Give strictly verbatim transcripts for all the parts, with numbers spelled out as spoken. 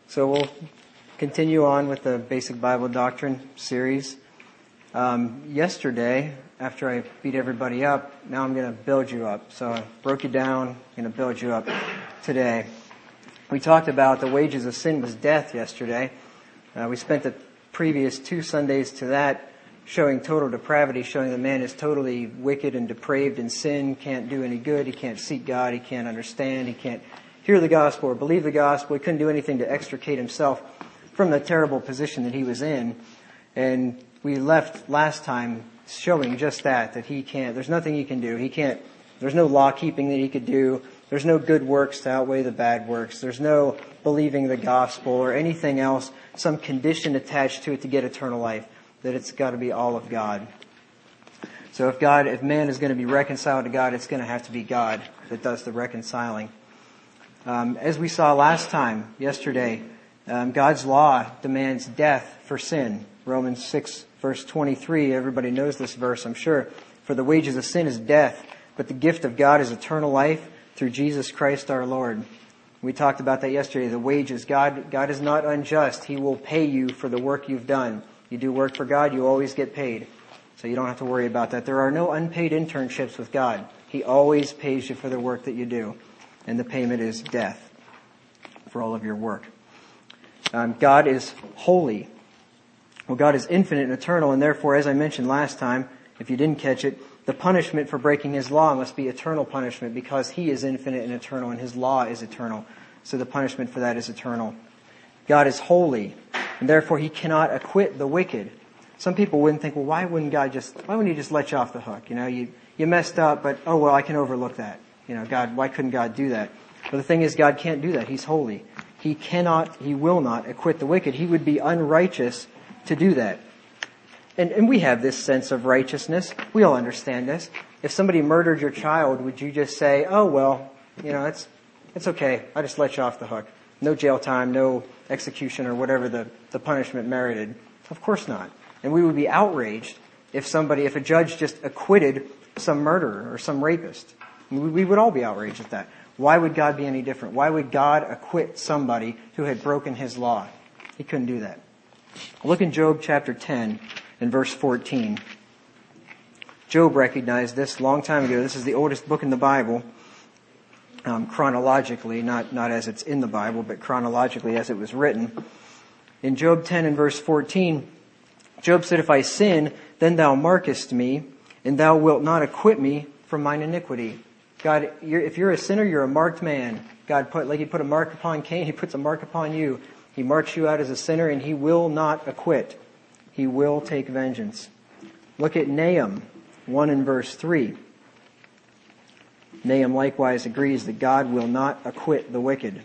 So we'll continue on with the Basic Bible Doctrine series. Um, yesterday, after I beat everybody up, now I'm going to build you up. So I broke you down, I'm going to build you up today. We talked about the wages of sin was death yesterday. Uh, we spent the previous two Sundays to that showing total depravity, showing that man is totally wicked and depraved in sin, can't do any good, he can't seek God, he can't understand, he can't hear the gospel or believe the gospel. He couldn't do anything to extricate himself from the terrible position that he was in. And we left last time showing just that, that he can't, there's nothing he can do. He can't, there's no law keeping that he could do. There's no good works to outweigh the bad works. There's no believing the gospel or anything else, some condition attached to it to get eternal life, that it's got to be all of God. So if God, if man is going to be reconciled to God, it's going to have to be God that does the reconciling. Um, as we saw last time, yesterday, um, God's law demands death for sin. Romans six, verse twenty-three, everybody knows this verse, I'm sure. For the wages of sin is death, but the gift of God is eternal life through Jesus Christ our Lord. We talked about that yesterday, the wages. God, God is not unjust. He will pay you for the work you've done. You do work for God, you always get paid. So you don't have to worry about that. There are no unpaid internships with God. He always pays you for the work that you do. And the payment is death for all of your work. Um, God is holy. Well, God is infinite and eternal, and therefore, as I mentioned last time, if you didn't catch it, the punishment for breaking His law must be eternal punishment because He is infinite and eternal, and His law is eternal. So the punishment for that is eternal. God is holy, and therefore He cannot acquit the wicked. Some people wouldn't think, well, why wouldn't God just, why wouldn't He just let you off the hook? You know, you, you messed up, but, oh, well, I can overlook that. You know, God, why couldn't God do that? But the thing is, God can't do that. He's holy. He cannot, He will not acquit the wicked. He would be unrighteous to do that. And, and we have this sense of righteousness. We all understand this. If somebody murdered your child, would you just say, oh, well, you know, it's, it's okay. I just let you off the hook. No jail time, no execution or whatever the, the punishment merited. Of course not. And we would be outraged if somebody, if a judge just acquitted some murderer or some rapist. We would all be outraged at that. Why would God be any different? Why would God acquit somebody who had broken His law? He couldn't do that. Look in Job chapter ten and verse fourteen. Job recognized this a long time ago. This is the oldest book in the Bible, um, chronologically, not, not as it's in the Bible, but chronologically as it was written. In Job ten and verse fourteen, Job said, if I sin, then thou markest me, and thou wilt not acquit me from mine iniquity. God, you're, if you're a sinner, you're a marked man. God put, like He put a mark upon Cain, He puts a mark upon you. He marks you out as a sinner, and He will not acquit. He will take vengeance. Look at Nahum one and verse three. Nahum likewise agrees that God will not acquit the wicked.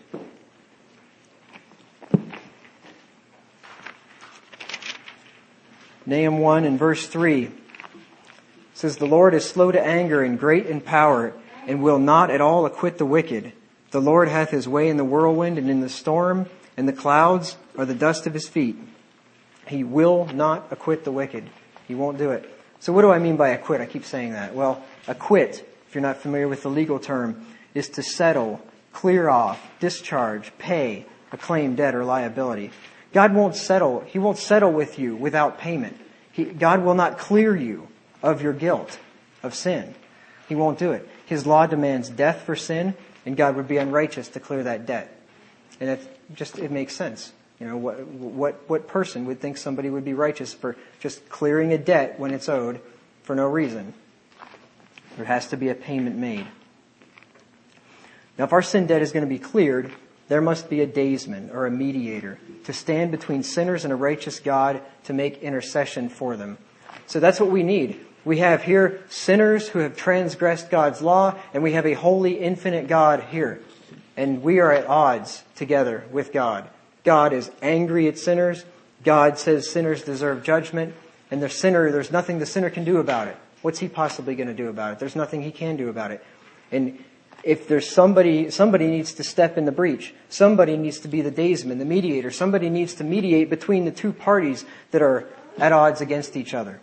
Nahum one and verse three says, the Lord is slow to anger and great in power, and will not at all acquit the wicked. The Lord hath His way in the whirlwind and in the storm, and the clouds are the dust of His feet. He will not acquit the wicked. He won't do it. So what do I mean by acquit? I keep saying that. Well, acquit, if you're not familiar with the legal term, is to settle, clear off, discharge, pay a claim, debt, or liability. God won't settle. He won't settle with you without payment. He, God will not clear you of your guilt of sin. He won't do it. His law demands death for sin, and God would be unrighteous to clear that debt. And it just, it makes sense. You know, what, what, what person would think somebody would be righteous for just clearing a debt when it's owed for no reason? There has to be a payment made. Now, if our sin debt is going to be cleared, there must be a daysman or a mediator to stand between sinners and a righteous God to make intercession for them. So that's what we need. We have here sinners who have transgressed God's law, and we have a holy, infinite God here. And we are at odds together with God. God is angry at sinners. God says sinners deserve judgment. And the sinner, there's nothing the sinner can do about it. What's he possibly going to do about it? There's nothing he can do about it. And if there's somebody, somebody needs to step in the breach. Somebody needs to be the daysman, the mediator. Somebody needs to mediate between the two parties that are at odds against each other.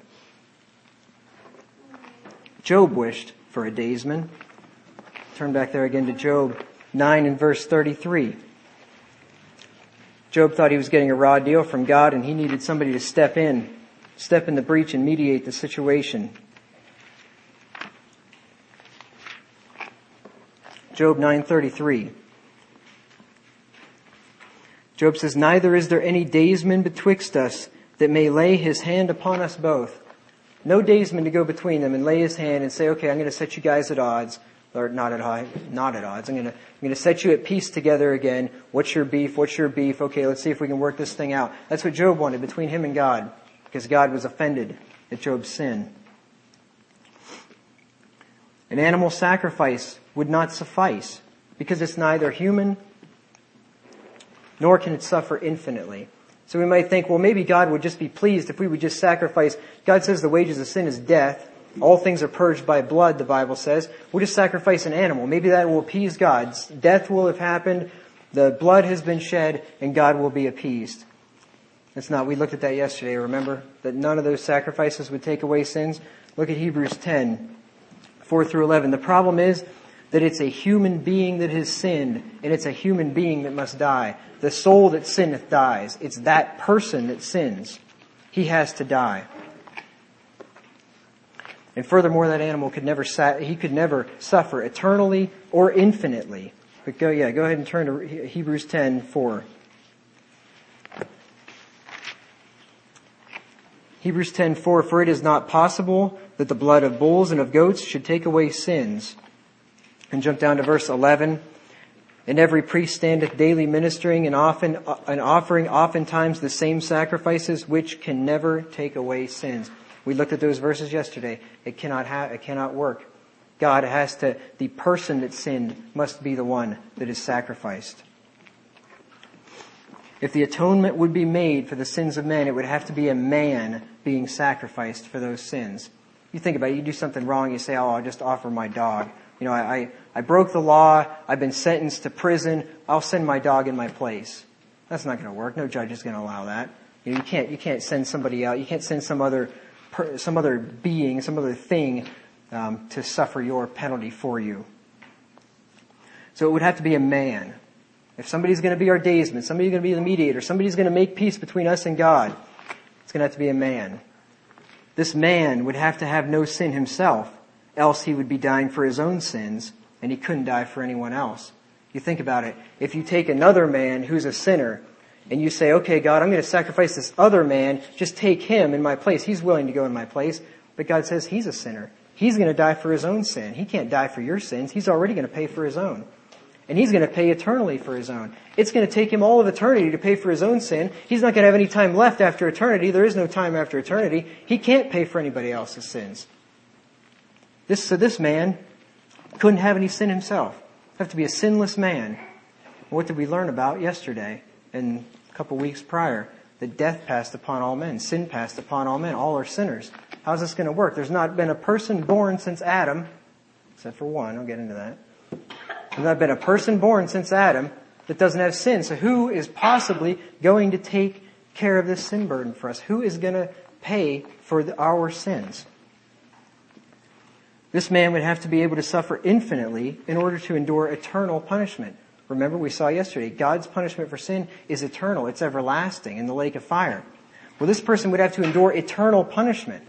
Job wished for a daysman. Turn back there again to Job nine and verse thirty-three. Job thought he was getting a raw deal from God, and he needed somebody to step in, step in the breach and mediate the situation. Job nine thirty-three. Job says, "Neither is there any daysman betwixt us that may lay his hand upon us both." No daysman to go between them and lay his hand and say, "Okay, I'm going to set you guys at odds." Or not at odds, not at odds. I'm going to, I'm going to set you at peace together again. What's your beef? What's your beef? Okay, let's see if we can work this thing out. That's what Job wanted between him and God, because God was offended at Job's sin. An animal sacrifice would not suffice because it's neither human nor can it suffer infinitely. So we might think, well, maybe God would just be pleased if we would just sacrifice. God says the wages of sin is death. All things are purged by blood, the Bible says. We'll just sacrifice an animal. Maybe that will appease God. Death will have happened, the blood has been shed, and God will be appeased. It's not. We looked at that yesterday, remember? That none of those sacrifices would take away sins. Look at Hebrews ten, four through eleven. The problem is that it's a human being that has sinned, and it's a human being that must die. The soul that sinneth dies. It's that person that sins. He has to die. And furthermore, that animal could never, he could never suffer eternally or infinitely. But go, yeah, go ahead and turn to Hebrews ten, four. Hebrews ten, four, "For it is not possible that the blood of bulls and of goats should take away sins." And jump down to verse eleven. "And every priest standeth daily ministering and often and offering oftentimes the same sacrifices which can never take away sins." We looked at those verses yesterday. It cannot ha- it cannot work. God has to, the person that sinned must be the one that is sacrificed. If the atonement would be made for the sins of men, it would have to be a man being sacrificed for those sins. You think about it, you do something wrong, you say, "Oh, I'll just offer my dog. You know, I, I, I broke the law, I've been sentenced to prison, I'll send my dog in my place." That's not going to work. No judge is going to allow that. You know, you can't, you can't send somebody out, you can't send some other some other being, some other thing um, to suffer your penalty for you. So it would have to be a man. If somebody's going to be our daysman, somebody's going to be the mediator, somebody's going to make peace between us and God, it's going to have to be a man. This man would have to have no sin himself, else he would be dying for his own sins, and he couldn't die for anyone else. You think about it. If you take another man who's a sinner, and you say, "Okay, God, I'm going to sacrifice this other man. Just take him in my place. He's willing to go in my place." But God says he's a sinner. He's going to die for his own sin. He can't die for your sins. He's already going to pay for his own. And he's going to pay eternally for his own. It's going to take him all of eternity to pay for his own sin. He's not going to have any time left after eternity. There is no time after eternity. He can't pay for anybody else's sins. This, so this man couldn't have any sin himself. He'd have to be a sinless man. What did we learn about yesterday and a couple weeks prior? That death passed upon all men. Sin passed upon all men. All are sinners. How's this going to work? There's not been a person born since Adam, except for one. I'll get into that. There's not been a person born since Adam that doesn't have sin. So who is possibly going to take care of this sin burden for us? Who is going to pay for the, our sins? This man would have to be able to suffer infinitely in order to endure eternal punishment. Remember, we saw yesterday, God's punishment for sin is eternal. It's everlasting in the lake of fire. Well, this person would have to endure eternal punishment.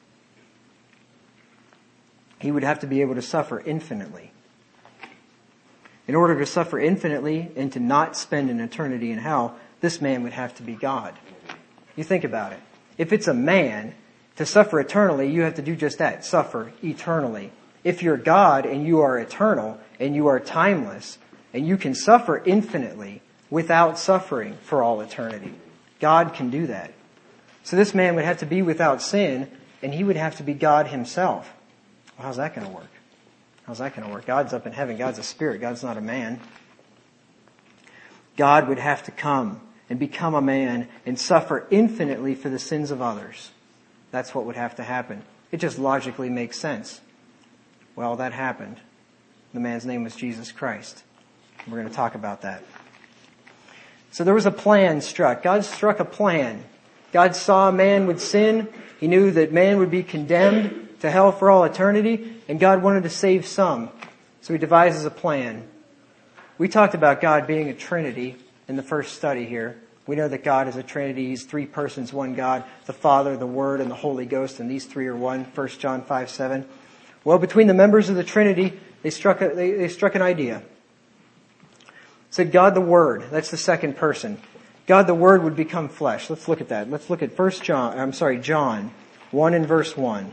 He would have to be able to suffer infinitely. In order to suffer infinitely and to not spend an eternity in hell, this man would have to be God. You think about it. If it's a man, to suffer eternally, you have to do just that, suffer eternally. If you're God and you are eternal and you are timeless and you can suffer infinitely without suffering for all eternity, God can do that. So this man would have to be without sin and he would have to be God himself. Well, how's that going to work? How's that going to work? God's up in heaven. God's a spirit. God's not a man. God would have to come and become a man and suffer infinitely for the sins of others. That's what would have to happen. It just logically makes sense. Well, that happened. The man's name was Jesus Christ. We're going to talk about that. So there was a plan struck. God struck a plan. God saw man would sin. He knew that man would be condemned to hell for all eternity, and God wanted to save some. So he devises a plan. We talked about God being a Trinity in the first study here. We know that God is a Trinity. He's three persons, one God, the Father, the Word, and the Holy Ghost, and these three are one, First John five seven. Well, between the members of the Trinity, they struck a, they, they struck an idea. Said God the Word, that's the second person. God the Word would become flesh. Let's look at that. Let's look at First John, I'm sorry, John one and verse one.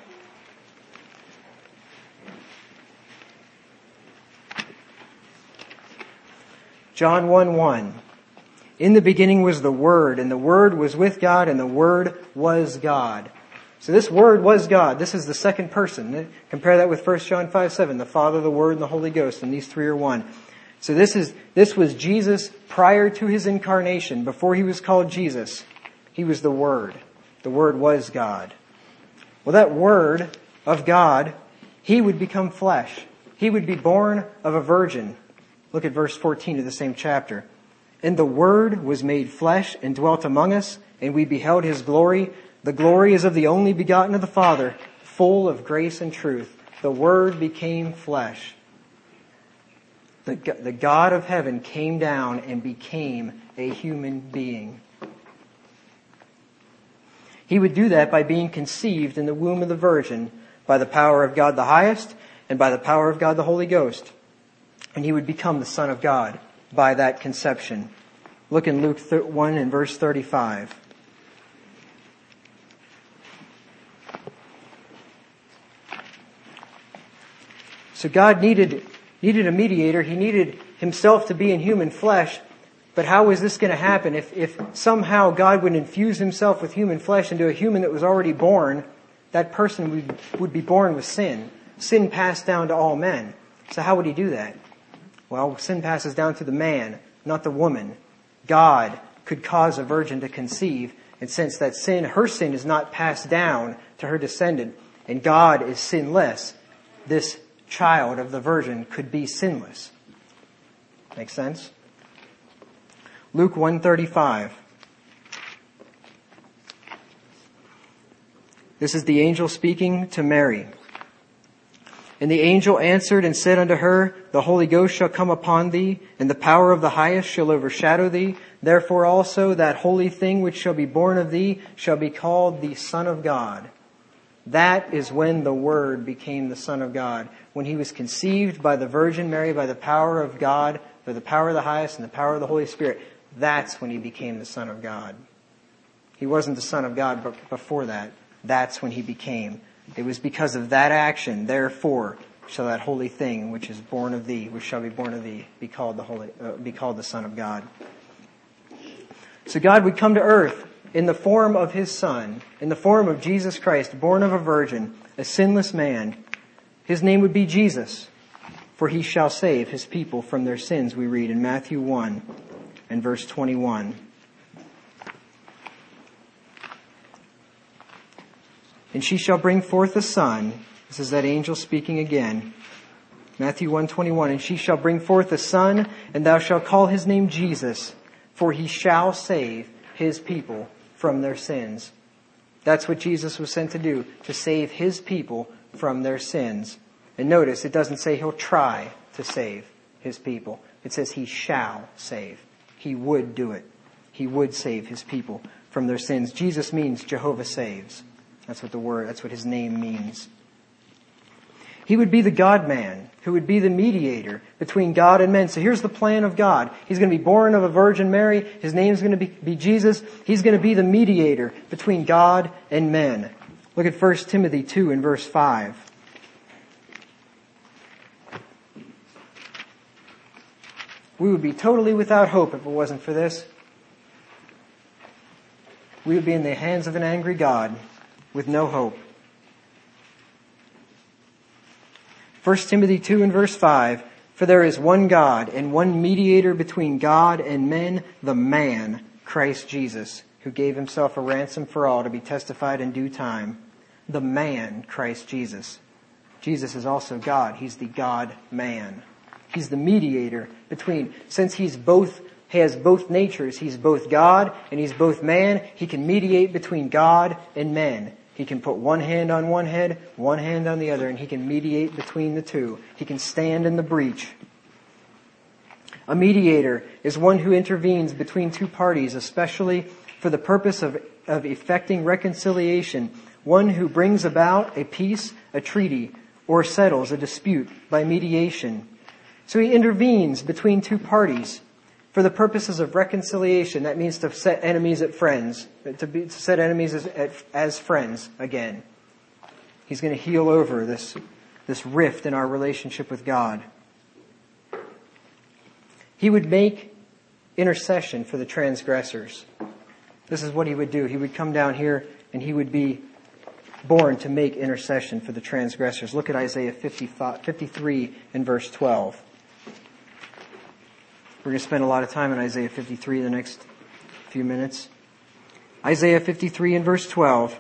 John one one. In the beginning was the Word, and the Word was with God, and the Word was God. So this Word was God. This is the second person. Compare that with First John five seven. The Father, the Word, and the Holy Ghost, and these three are one. So this is, this was Jesus prior to His incarnation. Before He was called Jesus, He was the Word. The Word was God. Well, that Word of God, He would become flesh. He would be born of a virgin. Look at verse fourteen of the same chapter. And the Word was made flesh and dwelt among us, and we beheld His glory. The glory is of the only begotten of the Father, full of grace and truth. The Word became flesh. The, the God of heaven came down and became a human being. He would do that by being conceived in the womb of the Virgin by the power of God the highest and by the power of God the Holy Ghost. And He would become the Son of God by that conception. Look in Luke one and verse thirty-five. So God needed, needed a mediator. He needed Himself to be in human flesh. But how was this going to happen? If, if somehow God would infuse Himself with human flesh into a human that was already born, that person would, would be born with sin. Sin passed down to all men. So how would He do that? Well, sin passes down to the man, not the woman. God could cause a virgin to conceive, and since that sin, her sin is not passed down to her descendant, and God is sinless, this child of the virgin could be sinless. Make sense? Luke one thirty-five. This is the angel speaking to Mary. And the angel answered and said unto her, The Holy Ghost shall come upon thee, and the power of the highest shall overshadow thee. Therefore also that holy thing which shall be born of thee shall be called the Son of God. That is when the Word became the Son of God. When He was conceived by the Virgin Mary, by the power of God, by the power of the highest and the power of the Holy Spirit. That's when He became the Son of God. He wasn't the Son of God but before that. That's when He became. It was because of that action, therefore, shall that holy thing which is born of thee, which shall be born of thee, be called the holy, uh, be called the Son of God. So God would come to earth in the form of His Son, in the form of Jesus Christ, born of a virgin, a sinless man. His name would be Jesus, for He shall save His people from their sins, we read in Matthew one and verse twenty-one. And she shall bring forth a son. This is that angel speaking again. Matthew one twenty-one. And she shall bring forth a son, and thou shalt call his name Jesus, for he shall save his people from their sins. That's what Jesus was sent to do, to save His people from their sins. And notice, it doesn't say He'll try to save His people. It says He shall save. He would do it. He would save His people from their sins. Jesus means Jehovah saves. That's what the word, that's what His name means. He would be the God-man who would be the mediator between God and men. So here's the plan of God. He's going to be born of a Virgin Mary. His name's going to be, be Jesus. He's going to be the mediator between God and men. Look at First Timothy two and verse five. We would be totally without hope if it wasn't for this. We would be in the hands of an angry God with no hope. First Timothy two and verse five, For there is one God and one mediator between God and men, the man, Christ Jesus, who gave Himself a ransom for all to be testified in due time. The man, Christ Jesus. Jesus is also God. He's the God-man. He's the mediator between, since He's both, He has both natures. He's both God and He's both man. He can mediate between God and men. He can put one hand on one head, one hand on the other, and He can mediate between the two. He can stand in the breach. A mediator is one who intervenes between two parties, especially for the purpose of, of effecting reconciliation, one who brings about a peace, a treaty, or settles a dispute by mediation. So he intervenes between two parties for the purposes of reconciliation. That means to set enemies at friends, to, be, to set enemies as, as friends again. He's going to heal over this, this rift in our relationship with God. He would make intercession for the transgressors. This is what he would do. He would come down here and he would be born to make intercession for the transgressors. Look at Isaiah fifty-five, fifty-three and verse twelve. We're going to spend a lot of time in Isaiah fifty-three the next few minutes. Isaiah fifty-three and verse twelve.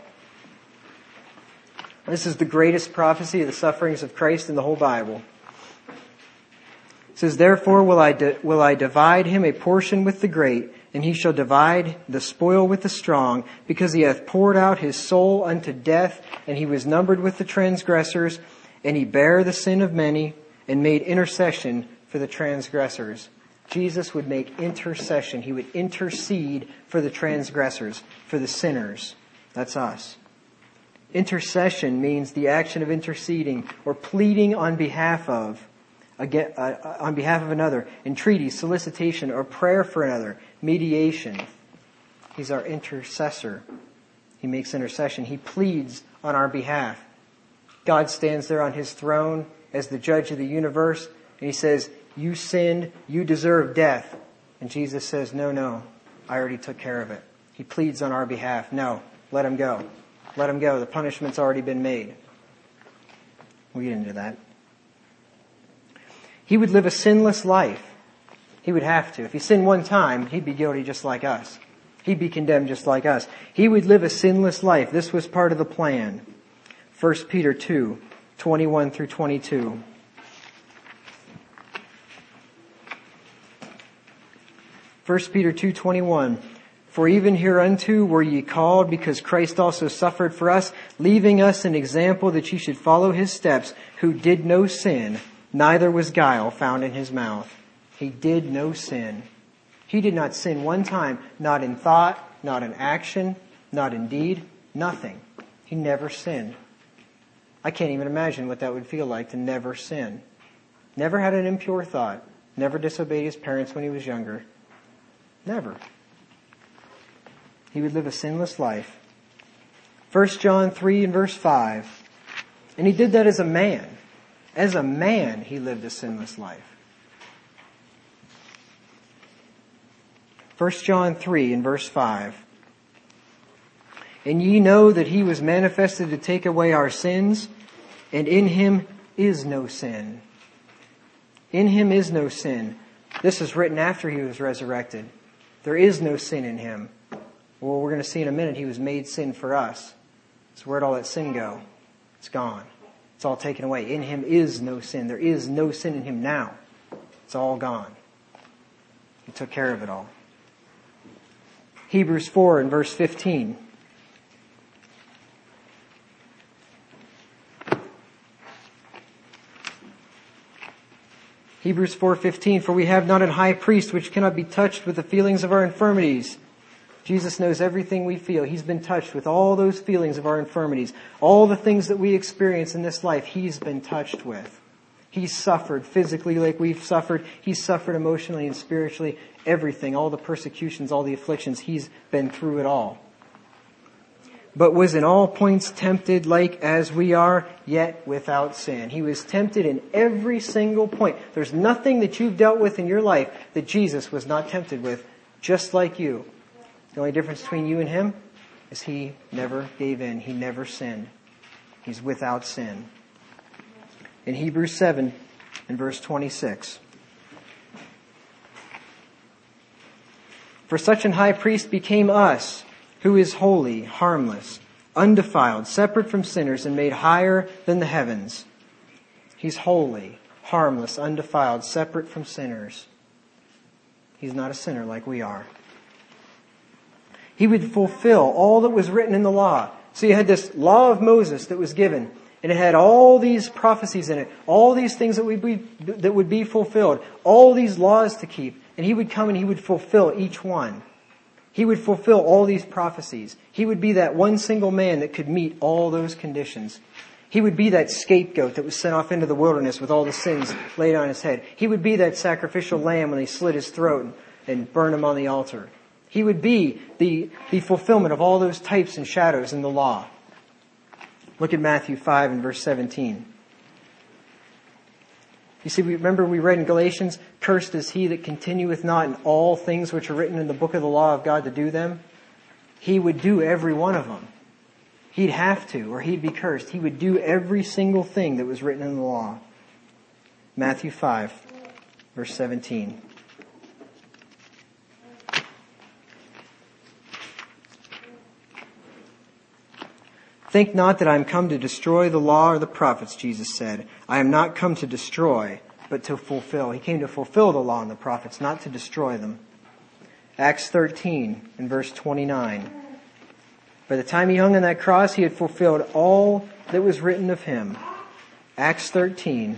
This is the greatest prophecy of the sufferings of Christ in the whole Bible. It says, "Therefore will I di- will I divide him a portion with the great, and he shall divide the spoil with the strong, because he hath poured out his soul unto death, and he was numbered with the transgressors, and he bare the sin of many, and made intercession for the transgressors." Jesus would make intercession. He would intercede for the transgressors, for the sinners. That's us. Intercession means the action of interceding or pleading on behalf of, again, uh, on behalf of another, entreaty, solicitation, or prayer for another, mediation. He's our intercessor. He makes intercession. He pleads on our behalf. God stands there on his throne as the judge of the universe, and he says, "You sinned, you deserve death." And Jesus says, "No, no, I already took care of it." He pleads on our behalf. "No, let him go. Let him go. The punishment's already been made." We'll get into that. He would live a sinless life. He would have to. If he sinned one time, he'd be guilty just like us. He'd be condemned just like us. He would live a sinless life. This was part of the plan. First Peter two, twenty-one through twenty-two. First Peter two, twenty-one. "For even hereunto were ye called, because Christ also suffered for us, leaving us an example that ye should follow his steps, who did no sin, neither was guile found in his mouth." He did no sin. He did not sin one time, not in thought, not in action, not in deed, nothing. He never sinned. I can't even imagine what that would feel like to never sin. Never had an impure thought. Never disobeyed his parents when he was younger. Never. He would live a sinless life. First John three and verse five. And he did that as a man. As a man, he lived a sinless life. First John three and verse five. "And ye know that he was manifested to take away our sins, and in him is no sin." In him is no sin. This is written after he was resurrected. There is no sin in him. Well, we're going to see in a minute, he was made sin for us. So where'd all that sin go? It's gone. It's all taken away. In him is no sin. There is no sin in him now. It's all gone. He took care of it all. Hebrews four and verse fifteen. Hebrews four fifteen, "For we have not an high priest which cannot be touched with the feelings of our infirmities." Jesus knows everything we feel. He's been touched with all those feelings of our infirmities. All the things that we experience in this life, he's been touched with. He's suffered physically like we've suffered. He's suffered emotionally and spiritually. Everything, all the persecutions, all the afflictions, he's been through it all. "But was in all points tempted like as we are, yet without sin." He was tempted in every single point. There's nothing that you've dealt with in your life that Jesus was not tempted with, just like you. The only difference between you and him is he never gave in. He never sinned. He's without sin. In Hebrews seven and verse twenty-six. "For such an high priest became us, who is holy, harmless, undefiled, separate from sinners, and made higher than the heavens." He's holy, harmless, undefiled, separate from sinners. He's not a sinner like we are. He would fulfill all that was written in the law. So you had this law of Moses that was given, And it had all these prophecies in it, all these things that would be, that would be fulfilled, all these laws to keep. And he would come and he would fulfill each one. He would fulfill all these prophecies. He would be that one single man that could meet all those conditions. He would be that scapegoat that was sent off into the wilderness with all the sins laid on his head. He would be that sacrificial lamb when they slit his throat and, and burned him on the altar. He would be the, the fulfillment of all those types and shadows in the law. Look at Matthew five and verse seventeen. You see, we remember we read in Galatians, cursed is he that continueth not in all things which are written in the book of the law of God to do them. He would do every one of them. He'd have to, or he'd be cursed. He would do every single thing that was written in the law. Matthew five, verse seventeen. Think not that I am come to destroy the law or the prophets, Jesus said. I am not come to destroy, but to fulfill. He came to fulfill the law and the prophets, not to destroy them. Acts thirteen and verse twenty-nine. By the time he hung on that cross, he had fulfilled all that was written of him. Acts thirteen.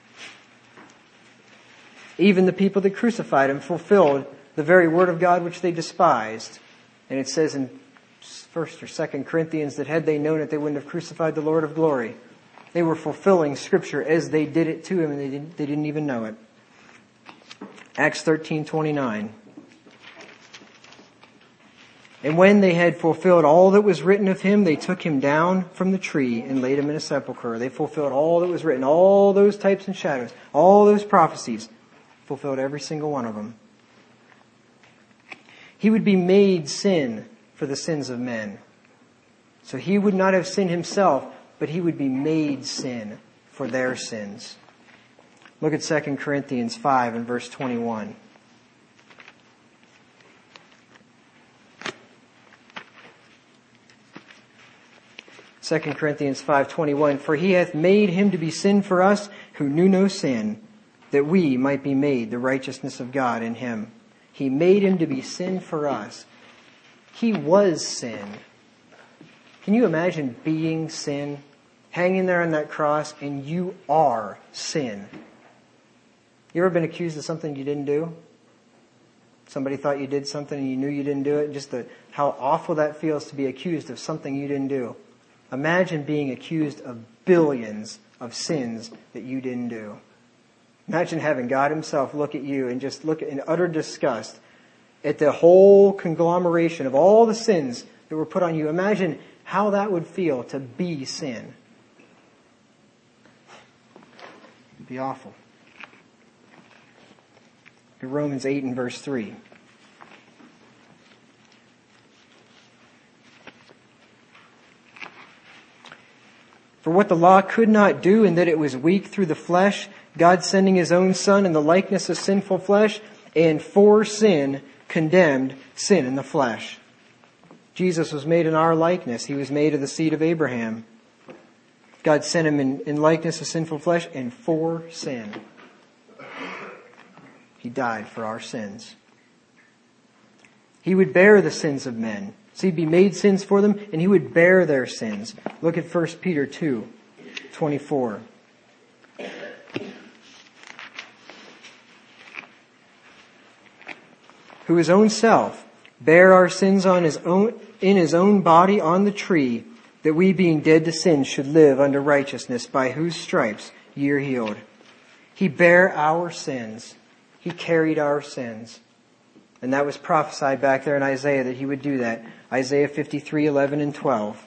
Even the people that crucified him fulfilled the very word of God which they despised. And it says in First or Second Corinthians that had they known it, they wouldn't have crucified the Lord of glory. They were fulfilling Scripture as they did it to him, and they didn't, they didn't even know it. Acts thirteen twenty-nine. And when they had fulfilled all that was written of him, they took him down from the tree and laid him in a sepulchre. They fulfilled all that was written, all those types and shadows, all those prophecies, fulfilled every single one of them. He would be made sin for the sins of men. So he would not have sinned himself, but he would be made sin for their sins. Look at Second Corinthians five and verse twenty-one. Second Corinthians five twenty-one. For he hath made him to be sin for us who knew no sin, that we might be made the righteousness of God in him. He made him to be sin for us. He was sin. Can you imagine being sin? Hanging there on that cross, and you are sin. You ever been accused of something you didn't do? Somebody thought you did something and you knew you didn't do it? Just the, how awful that feels to be accused of something you didn't do. Imagine being accused of billions of sins that you didn't do. Imagine having God himself look at you and just look in utter disgust at the whole conglomeration of all the sins that were put on you. Imagine how that would feel to be sin. It'd be awful. In Romans eight and verse three. For what the law could not do, in that it was weak through the flesh, God sending his own Son in the likeness of sinful flesh, and for sin condemned sin in the flesh. Jesus was made in our likeness. He was made of the seed of Abraham. God sent him in, in likeness of sinful flesh and for sin. He died for our sins. He would bear the sins of men. So he'd be made sins for them, and he would bear their sins. Look at First Peter two twenty-four. Who his own self bare our sins on his own, in his own body on the tree, that we being dead to sin should live unto righteousness, by whose stripes ye are healed. He bare our sins. He carried our sins. And that was prophesied back there in Isaiah that he would do that. Isaiah fifty-three, eleven and twelve.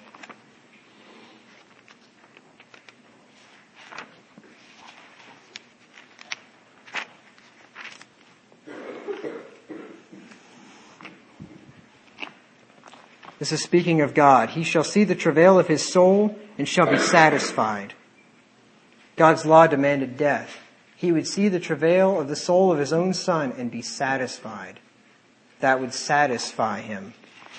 This is speaking of God. He shall see the travail of his soul and shall be satisfied. God's law demanded death. He would see the travail of the soul of his own Son and be satisfied. That would satisfy him.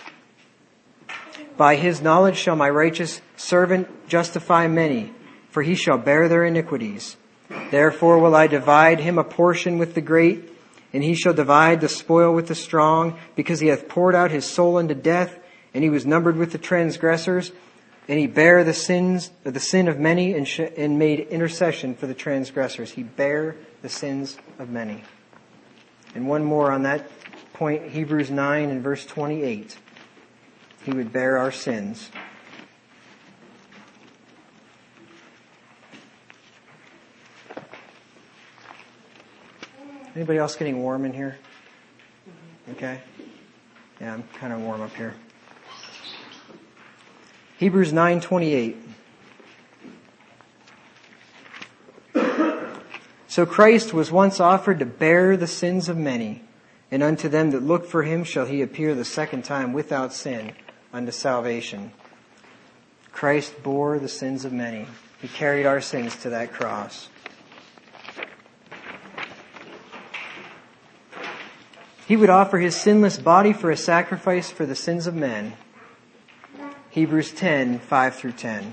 By his knowledge shall my righteous servant justify many, for he shall bear their iniquities. Therefore will I divide him a portion with the great, and he shall divide the spoil with the strong, because he hath poured out his soul unto death, and he was numbered with the transgressors. And he bare the sins, the sin of many, and, sh- and made intercession for the transgressors. He bare the sins of many. And one more on that point, Hebrews nine and verse twenty-eight. He would bear our sins. Anybody else getting warm in here? Okay. Yeah, I'm kind of warm up here. Hebrews nine twenty-eight. So Christ was once offered to bear the sins of many, and unto them that look for him shall he appear the second time without sin unto salvation. Christ bore the sins of many. He carried our sins to that cross. He would offer his sinless body for a sacrifice for the sins of men. Hebrews ten, five through ten.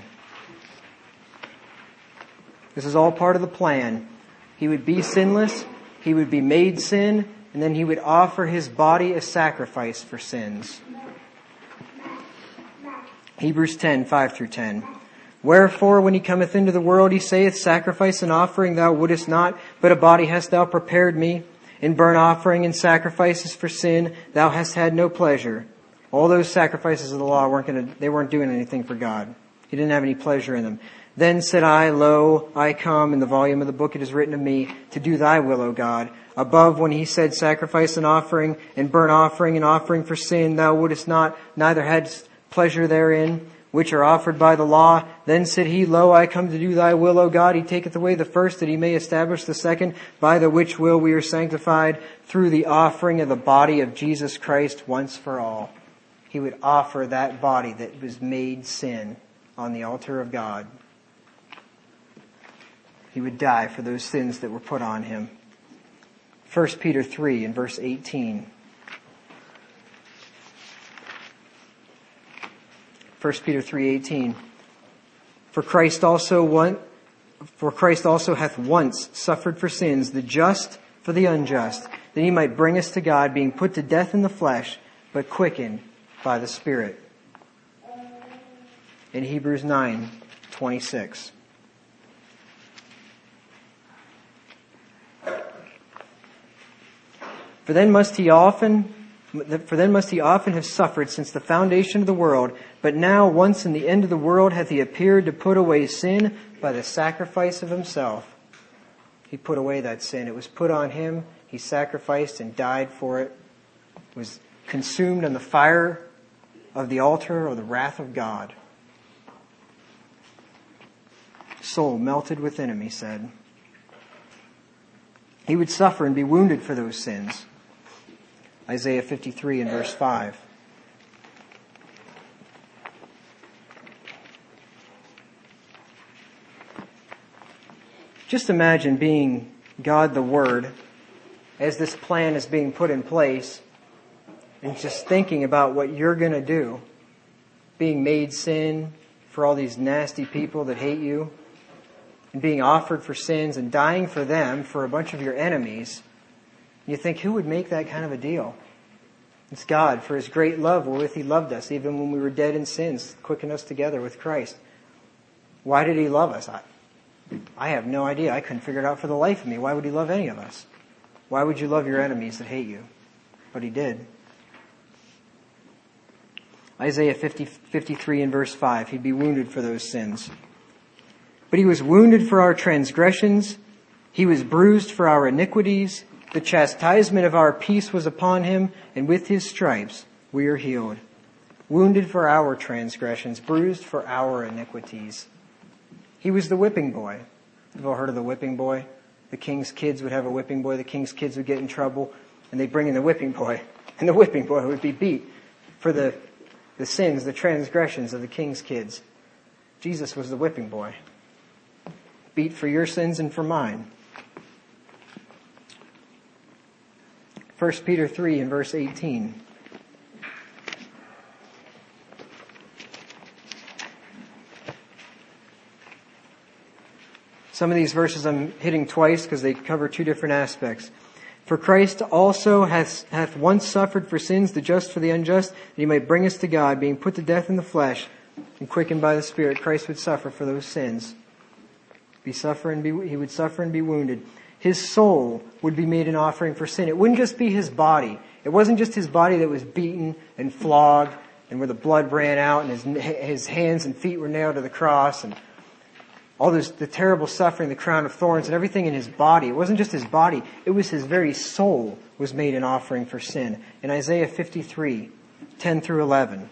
This is all part of the plan. He would be sinless, he would be made sin, and then he would offer his body a sacrifice for sins. Hebrews ten, five through ten. Wherefore, when he cometh into the world, he saith, Sacrifice and offering thou wouldest not, but a body hast thou prepared me. In burnt offering and sacrifices for sin, thou hast had no pleasure. All those sacrifices of the law weren't going to, they weren't doing anything for God. He didn't have any pleasure in them. Then said I, Lo, I come, in the volume of the book it is written of me, to do thy will, O God. Above, when he said, Sacrifice and offering, and burnt offering and offering for sin, thou wouldest not, neither hadst pleasure therein, which are offered by the law. Then said he, Lo, I come to do thy will, O God. He taketh away the first, that he may establish the second, by the which will we are sanctified, through the offering of the body of Jesus Christ once for all. He would offer that body that was made sin on the altar of God. He would die for those sins that were put on him. First Peter three and verse eighteen. First Peter three eighteen. For Christ also one, for Christ also hath once suffered for sins, the just for the unjust, that he might bring us to God, being put to death in the flesh, but quickened by the Spirit. In Hebrews nine twenty-six. For then must he often For then must he often have suffered since the foundation of the world. But now, once in the end of the world, hath he appeared to put away sin by the sacrifice of himself. He put away that sin. It was put on him. He sacrificed and died for it. It was consumed in the fire of the altar or the wrath of God. Soul melted within him, he said. He would suffer and be wounded for those sins. Isaiah fifty-three and verse five. Just imagine being God the Word as this plan is being put in place and just thinking about what you're going to do. Being made sin for all these nasty people that hate you and being offered for sins and dying for them for a bunch of your enemies. You think, who would make that kind of a deal? It's God. For his great love wherewith he loved us, even when we were dead in sins, quickened us together with Christ. Why did he love us? I, I have no idea. I couldn't figure it out for the life of me. Why would he love any of us? Why would you love your enemies that hate you? But he did. Isaiah fifty, fifty-three and verse five. He'd be wounded for those sins. But he was wounded for our transgressions. He was bruised for our iniquities. The chastisement of our peace was upon him, and with his stripes we are healed. Wounded for our transgressions, bruised for our iniquities. He was the whipping boy. You've all heard of the whipping boy? The king's kids would have a whipping boy. The king's kids would get in trouble, and they'd bring in the whipping boy. And the whipping boy would be beat for the, the sins, the transgressions of the king's kids. Jesus was the whipping boy. Beat for your sins and for mine. First Peter three and verse eighteen. Some of these verses I'm hitting twice because they cover two different aspects. For Christ also hath, hath once suffered for sins, the just for the unjust, that he might bring us to God, being put to death in the flesh, and quickened by the Spirit, Christ would suffer for those sins. Be suffer and be, he would suffer and be wounded. His soul would be made an offering for sin. It wouldn't just be his body. It wasn't just his body that was beaten and flogged and where the blood ran out and his, his hands and feet were nailed to the cross and all this, the terrible suffering, the crown of thorns and everything in his body. It wasn't just his body. It was his very soul was made an offering for sin. In Isaiah fifty-three, ten through eleven.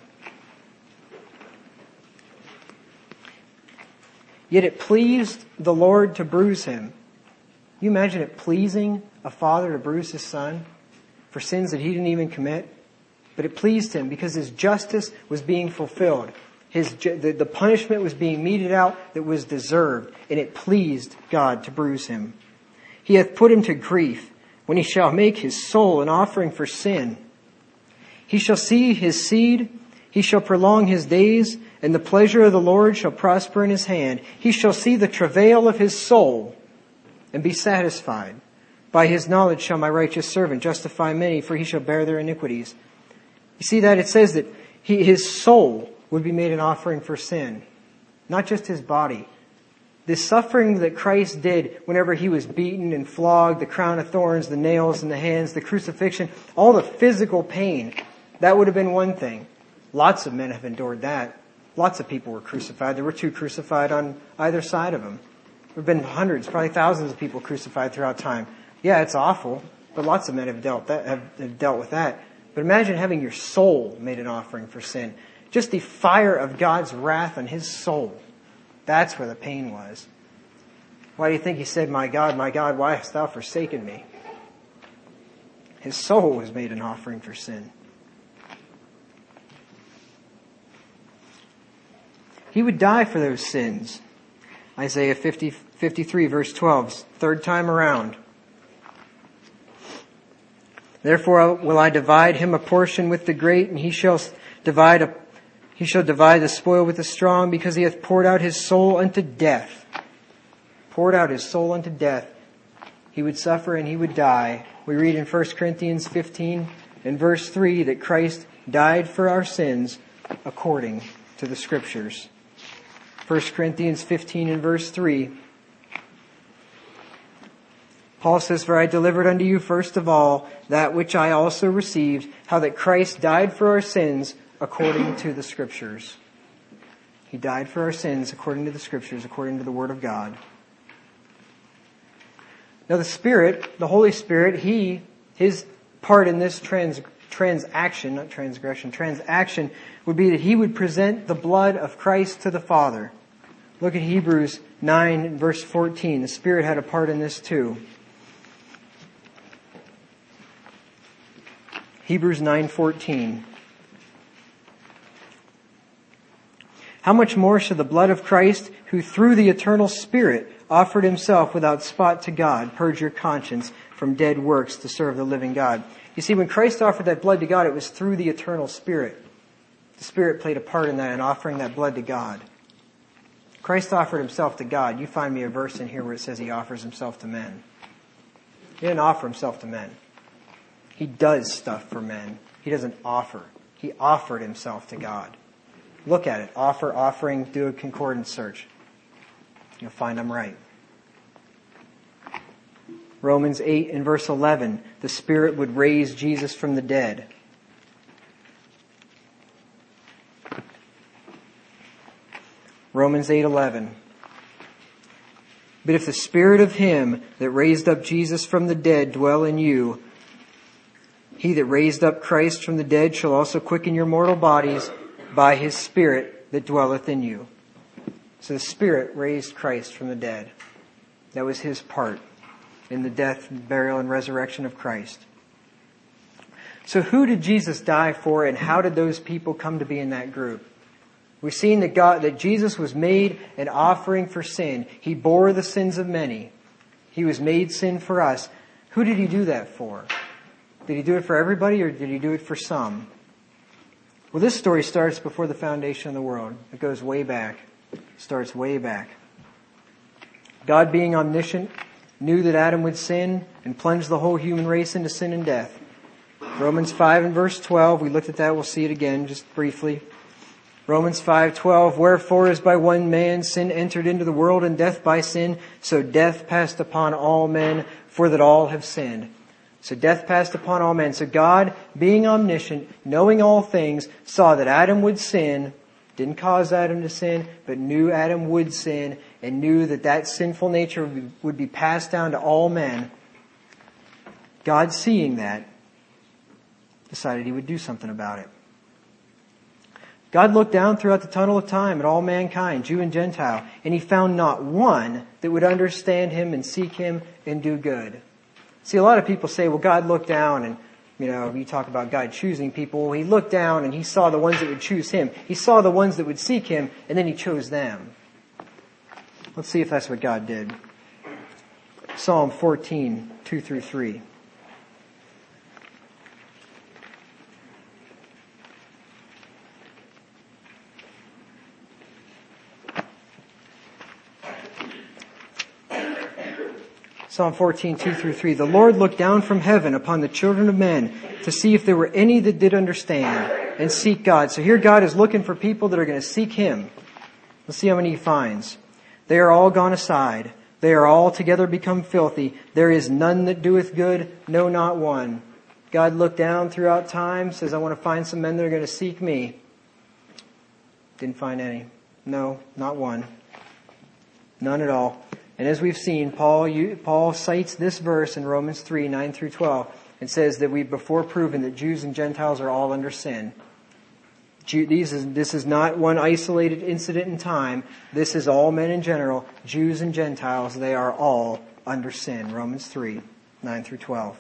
Yet it pleased the Lord to bruise him. Can you imagine it pleasing a father to bruise his son for sins that he didn't even commit? But it pleased him because his justice was being fulfilled. His, the, the punishment was being meted out that was deserved, and it pleased God to bruise him. He hath put him to grief when he shall make his soul an offering for sin. He shall see his seed, he shall prolong his days, and the pleasure of the Lord shall prosper in his hand. He shall see the travail of his soul and be satisfied. By his knowledge shall my righteous servant justify many, for he shall bear their iniquities. You see that? It says that he, his soul would be made an offering for sin, not just his body. The suffering that Christ did whenever he was beaten and flogged, the crown of thorns, the nails in the hands, the crucifixion, all the physical pain, that would have been one thing. Lots of men have endured that. Lots of people were crucified. There were two crucified on either side of him. There have been hundreds, probably thousands of people crucified throughout time. Yeah, it's awful, but lots of men have dealt that have, have dealt with that. But imagine having your soul made an offering for sin. Just the fire of God's wrath on his soul. That's where the pain was. Why do you think he said, "My God, my God, why hast thou forsaken me?" His soul was made an offering for sin. He would die for those sins. Isaiah fifty, fifty-three verse twelve, third time around. Therefore will I divide him a portion with the great, and he shall divide a, he shall divide the spoil with the strong, because he hath poured out his soul unto death. Poured out his soul unto death. He would suffer and he would die. We read in First Corinthians fifteen and verse three that Christ died for our sins according to the Scriptures. First Corinthians fifteen and verse three. Paul says, "For I delivered unto you first of all that which I also received, how that Christ died for our sins according to the Scriptures." He died for our sins according to the Scriptures, according to the Word of God. Now the Spirit, the Holy Spirit, He, His part in this trans, transaction, not transgression, transaction would be that He would present the blood of Christ to the Father. Look at Hebrews nine verse fourteen. The Spirit had a part in this too. Hebrews nine fourteen. How much more shall the blood of Christ, who through the eternal Spirit offered himself without spot to God, purge your conscience from dead works to serve the living God? You see, when Christ offered that blood to God, it was through the eternal Spirit. The Spirit played a part in that, in offering that blood to God. Christ offered himself to God. You find me a verse in here where it says he offers himself to men. He didn't offer himself to men. He does stuff for men. He doesn't offer. He offered himself to God. Look at it. Offer, offering, do a concordance search. You'll find I'm right. Romans eight and verse eleven. The Spirit would raise Jesus from the dead. Romans eight eleven. But if the Spirit of him that raised up Jesus from the dead dwell in you, he that raised up Christ from the dead shall also quicken your mortal bodies by his Spirit that dwelleth in you. So the Spirit raised Christ from the dead. That was his part in the death, burial, and resurrection of Christ. So who did Jesus die for, and how did those people come to be in that group? We've seen that God, that Jesus was made an offering for sin. He bore the sins of many. He was made sin for us. Who did he do that for? Did he do it for everybody, or did he do it for some? Well, this story starts before the foundation of the world. It goes way back. It starts way back. God, being omniscient, knew that Adam would sin and plunge the whole human race into sin and death. Romans five and verse twelve, we looked at that, we'll see it again just briefly. Romans five twelve, wherefore as by one man sin entered into the world, and death by sin, so death passed upon all men, for that all have sinned. So death passed upon all men. So God, being omniscient, knowing all things, saw that Adam would sin, didn't cause Adam to sin, but knew Adam would sin, and knew that that sinful nature would be passed down to all men. God, seeing that, decided He would do something about it. God looked down throughout the tunnel of time at all mankind, Jew and Gentile, and He found not one that would understand Him and seek Him and do good. See, a lot of people say, well, God looked down and, you know, you talk about God choosing people. Well, He looked down and He saw the ones that would choose Him. He saw the ones that would seek Him, and then He chose them. Let's see if that's what God did. Psalm fourteen, two through three. Psalm fourteen, two through three. The Lord looked down from heaven upon the children of men to see if there were any that did understand and seek God. So here God is looking for people that are going to seek Him. Let's see how many He finds. They are all gone aside. They are all together become filthy. There is none that doeth good, no, not one. God looked down throughout time, says, I want to find some men that are going to seek me. Didn't find any. No, not one. None at all. And as we've seen, Paul you, Paul cites this verse in Romans three, nine through twelve, and says that we've before proven that Jews and Gentiles are all under sin. Jew, these is, this is not one isolated incident in time. This is all men in general, Jews and Gentiles. They are all under sin. Romans three, nine through twelve.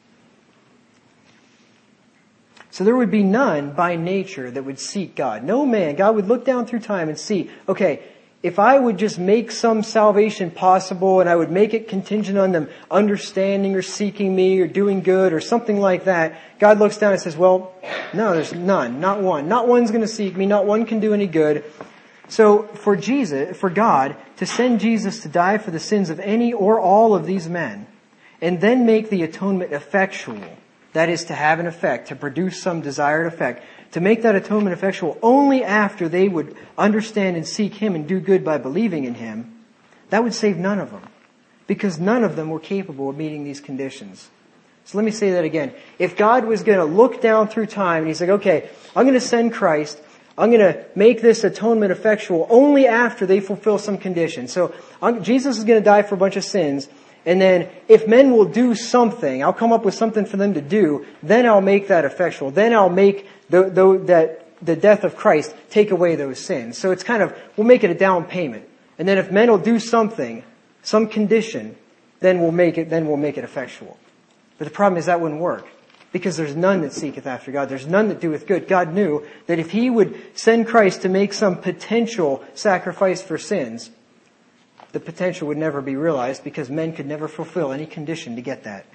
So there would be none by nature that would seek God. No man. God would look down through time and see, okay, if I would just make some salvation possible and I would make it contingent on them understanding or seeking me or doing good or something like that, God looks down and says, well, no, there's none, not one. Not one's going to seek me, not one can do any good. So for Jesus, for God to send Jesus to die for the sins of any or all of these men and then make the atonement effectual, that is to have an effect, to produce some desired effect, to make that atonement effectual only after they would understand and seek Him and do good by believing in Him, that would save none of them. Because none of them were capable of meeting these conditions. So let me say that again. If God was going to look down through time and He's like, okay, I'm going to send Christ, I'm going to make this atonement effectual only after they fulfill some conditions. So I'm, Jesus is going to die for a bunch of sins, and then if men will do something, I'll come up with something for them to do, then I'll make that effectual. Then I'll make the, the, that the death of Christ take away those sins. So it's kind of, we'll make it a down payment. And then if men will do something, some condition, then we'll make it, then we'll make it effectual. But the problem is that wouldn't work. Because there's none that seeketh after God. There's none that doeth good. God knew that if He would send Christ to make some potential sacrifice for sins, the potential would never be realized because men could never fulfill any condition to get that.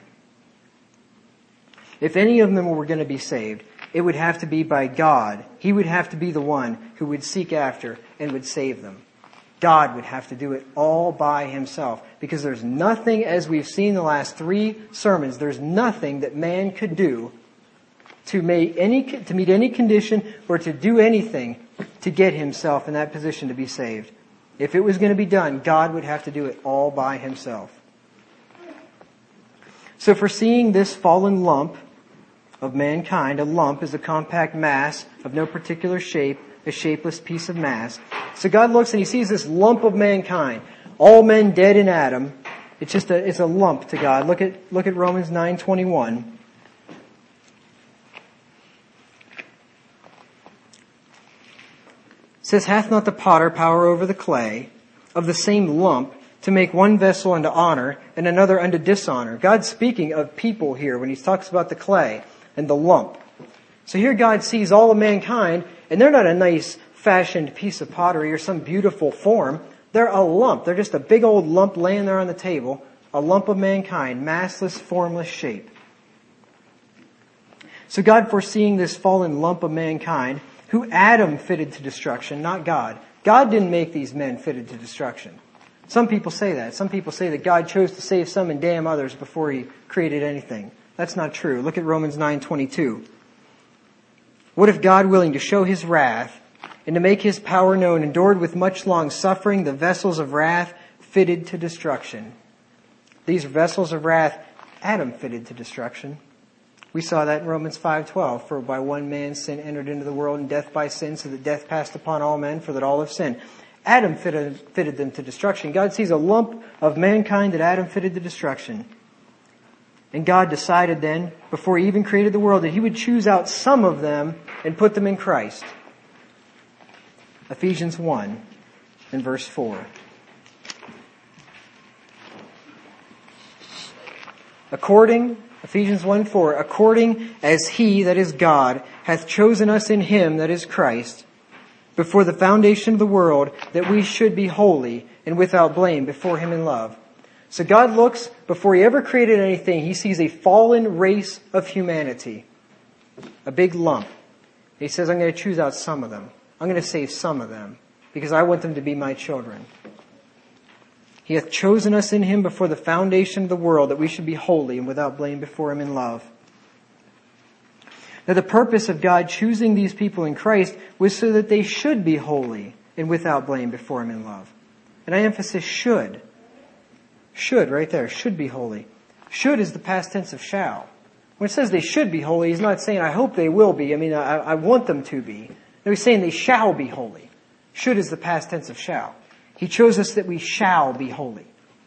If any of them were going to be saved, it would have to be by God. He would have to be the one who would seek after and would save them. God would have to do it all by Himself. Because there's nothing, as we've seen the last three sermons, there's nothing that man could do to make any, to meet any condition or to do anything to get himself in that position to be saved. If it was going to be done, God would have to do it all by Himself. So for seeing this fallen lump of mankind, a lump is a compact mass of no particular shape, a shapeless piece of mass. So God looks and He sees this lump of mankind, all men dead in Adam. It's just a, it's a lump to God. Look at, look at Romans nine twenty-one. It says, hath not the potter power over the clay of the same lump to make one vessel unto honor and another unto dishonor? God's speaking of people here when He talks about the clay and the lump. So here God sees all of mankind, and they're not a nice fashioned piece of pottery or some beautiful form. They're a lump. They're just a big old lump laying there on the table. A lump of mankind, massless, formless shape. So God, foreseeing this fallen lump of mankind, who Adam fitted to destruction, not God. God didn't make these men fitted to destruction. Some people say that. Some people say that God chose to save some and damn others before He created anything. That's not true. Look at Romans nine twenty-two. What if God, willing to show His wrath and to make his power known, endured with much long suffering the vessels of wrath fitted to destruction. These vessels of wrath, Adam fitted to destruction. We saw that in Romans five twelve. For by one man sin entered into the world, and death by sin, so that death passed upon all men, for that all have sinned. Adam fitted, fitted them to destruction. God sees a lump of mankind that Adam fitted to destruction. And God decided then, before he even created the world, that he would choose out some of them and put them in Christ. Ephesians one and verse four. According, Ephesians one four, according as he, that is God, hath chosen us in him, that is Christ, before the foundation of the world, that we should be holy and without blame before him in love. So God looks, before he ever created anything, he sees a fallen race of humanity. A big lump. He says, I'm going to choose out some of them. I'm going to save some of them, because I want them to be my children. He hath chosen us in him before the foundation of the world, that we should be holy and without blame before him in love. Now the purpose of God choosing these people in Christ was so that they should be holy and without blame before him in love. And I emphasize should. Should, right there. Should be holy. Should is the past tense of shall. When it says they should be holy, he's not saying I hope they will be. I mean, I, I want them to be. No, he's saying they shall be holy. Should is the past tense of shall. He chose us that we shall be holy.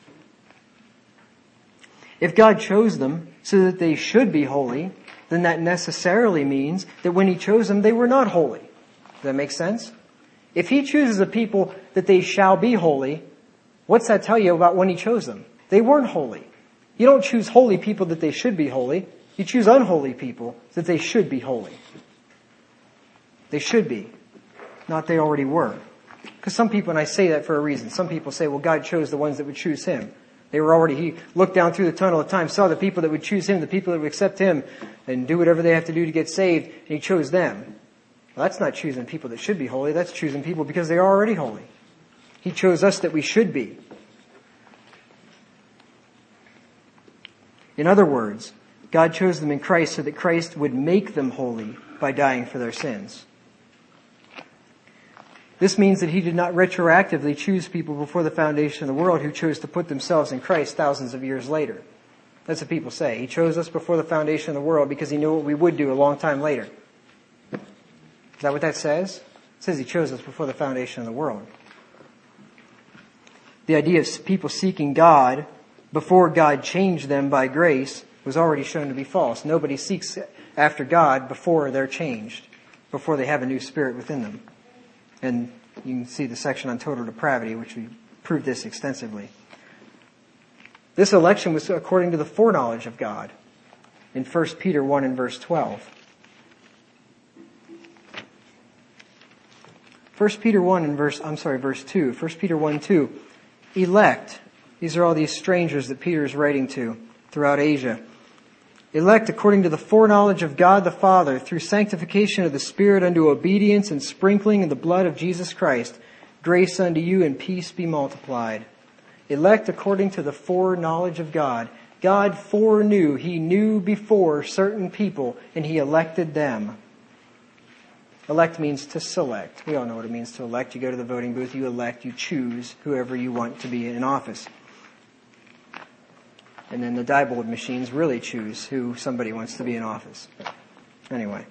If God chose them so that they should be holy, then that necessarily means that when he chose them, they were not holy. Does that make sense? If he chooses a people that they shall be holy, what's that tell you about when he chose them? They weren't holy. You don't choose holy people that they should be holy. You choose unholy people that they should be holy. They should be, not they already were. Because some people, and I say that for a reason, some people say, well, God chose the ones that would choose him. They were already, he looked down through the tunnel of time, saw the people that would choose him, the people that would accept him, and do whatever they have to do to get saved, and he chose them. Well, that's not choosing people that should be holy. That's choosing people because they are already holy. He chose us that we should be. In other words, God chose them in Christ so that Christ would make them holy by dying for their sins. This means that he did not retroactively choose people before the foundation of the world who chose to put themselves in Christ thousands of years later. That's what people say. He chose us before the foundation of the world because he knew what we would do a long time later. Is that what that says? It says he chose us before the foundation of the world. The idea of people seeking God before God changed them by grace was already shown to be false. Nobody seeks after God before they're changed, before they have a new spirit within them. And you can see the section on total depravity, which we proved this extensively. This election was according to the foreknowledge of God in First Peter one and verse twelve. First Peter one and verse, I'm sorry, verse two. First Peter one, two. Elect. These are all these strangers that Peter is writing to throughout Asia. Elect according to the foreknowledge of God the Father, through sanctification of the Spirit unto obedience and sprinkling in the blood of Jesus Christ, grace unto you and peace be multiplied. Elect according to the foreknowledge of God. God foreknew, he knew before certain people, and he elected them. Elect means to select. We all know what it means to elect. You go to the voting booth, you elect, you choose whoever you want to be in office. And then the Diebold machines really choose who somebody wants to be in office. But anyway.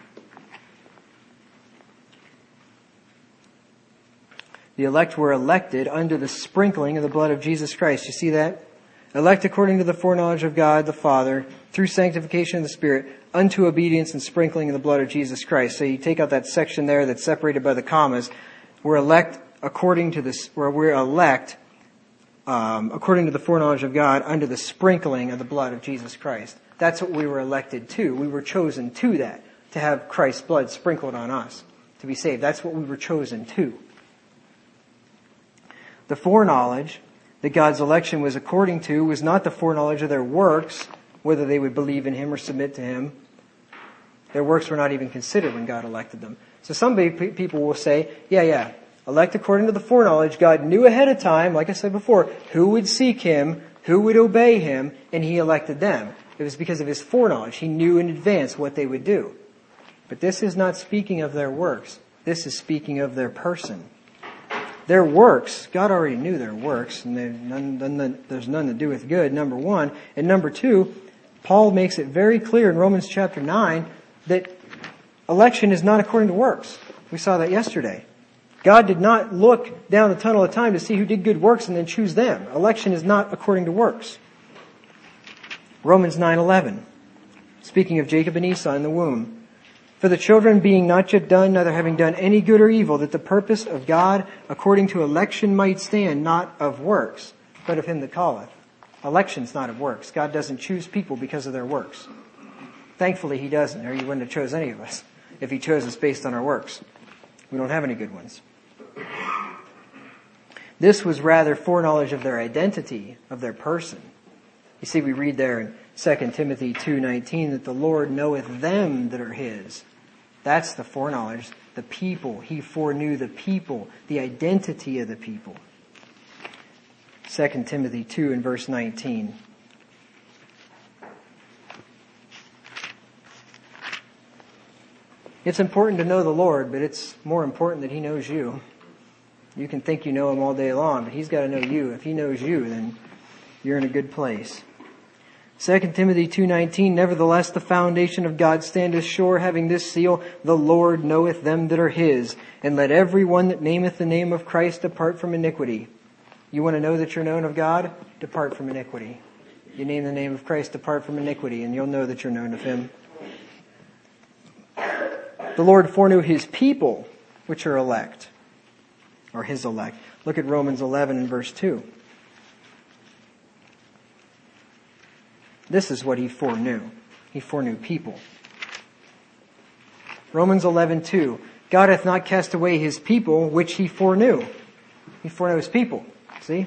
The elect were elected under the sprinkling of the blood of Jesus Christ. You see that? Elect according to the foreknowledge of God the Father, through sanctification of the Spirit, unto obedience and sprinkling of the blood of Jesus Christ. So you take out that section there that's separated by the commas. We're elect according to this, where we're elect Um, according to the foreknowledge of God, under the sprinkling of the blood of Jesus Christ. That's what we were elected to. We were chosen to that, to have Christ's blood sprinkled on us, to be saved. That's what we were chosen to. The foreknowledge that God's election was according to was not the foreknowledge of their works, whether they would believe in him or submit to him. Their works were not even considered when God elected them. So some people will say, yeah, yeah, elect according to the foreknowledge. God knew ahead of time, like I said before, who would seek him, who would obey him, and he elected them. It was because of his foreknowledge. He knew in advance what they would do. But this is not speaking of their works. This is speaking of their person. Their works, God already knew their works, and none, none, there's none to do with good, number one. And number two, Paul makes it very clear in Romans chapter nine that election is not according to works. We saw that yesterday. God did not look down the tunnel of time to see who did good works and then choose them. Election is not according to works. Romans nine eleven, speaking of Jacob and Esau in the womb. For the children being not yet done, neither having done any good or evil, that the purpose of God according to election might stand, not of works, but of him that calleth. Election's not of works. God doesn't choose people because of their works. Thankfully he doesn't, or he wouldn't have chose any of us if he chose us based on our works. We don't have any good ones. This was rather foreknowledge of their identity, of their person. You see, we read there in Second Timothy two nineteen that the Lord knoweth them that are his. That's the foreknowledge. The people. He foreknew the people. The identity of the people. Second Timothy two and verse nineteen. It's important to know the Lord, but it's more important that he knows you. You can think you know him all day long, but he's got to know you. If he knows you, then you're in a good place. Second Timothy two nineteen, nevertheless the foundation of God standeth sure, having this seal, the Lord knoweth them that are his. And let every one that nameth the name of Christ depart from iniquity. You want to know that you're known of God? Depart from iniquity. You name the name of Christ, depart from iniquity, and you'll know that you're known of him. The Lord foreknew his people, which are elect, or his elect. Look at Romans eleven and verse two. This is what he foreknew. He foreknew people. Romans eleven two. God hath not cast away his people, which he foreknew. He foreknew his people. See?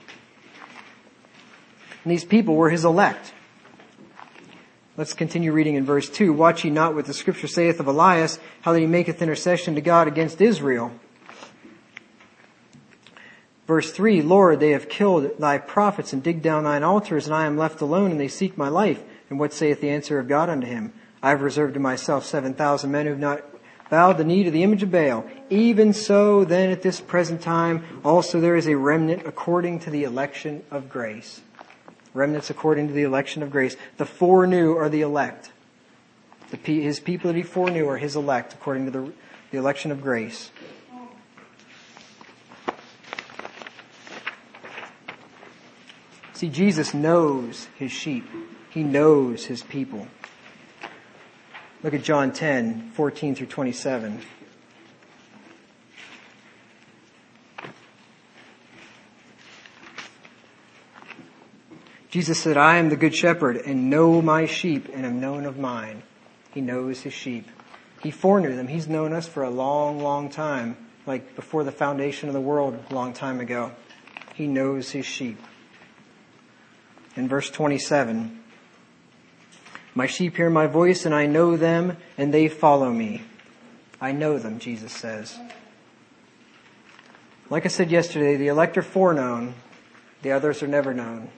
And these people were his elect. Let's continue reading in verse two. Watch ye not what the scripture saith of Elias, how that he maketh intercession to God against Israel. Verse three, Lord, they have killed thy prophets and digged down thine altars, and I am left alone, and they seek my life. And what saith the answer of God unto him? I have reserved to myself seven thousand men who have not bowed the knee to the image of Baal. Even so, then at this present time, also there is a remnant according to the election of grace. Remnants according to the election of grace. The foreknew are the elect. The, his people that he foreknew are his elect according to the, the election of grace. See, Jesus knows his sheep. He knows his people. Look at John ten, fourteen through twenty-seven. Jesus said, I am the good shepherd and know my sheep and am known of mine. He knows his sheep. He foreknew them. He's known us for a long, long time, like before the foundation of the world a long time ago. He knows his sheep. In verse twenty-seven, my sheep hear my voice and I know them and they follow me. I know them, Jesus says. Like I said yesterday, the elect are foreknown, the others are never known.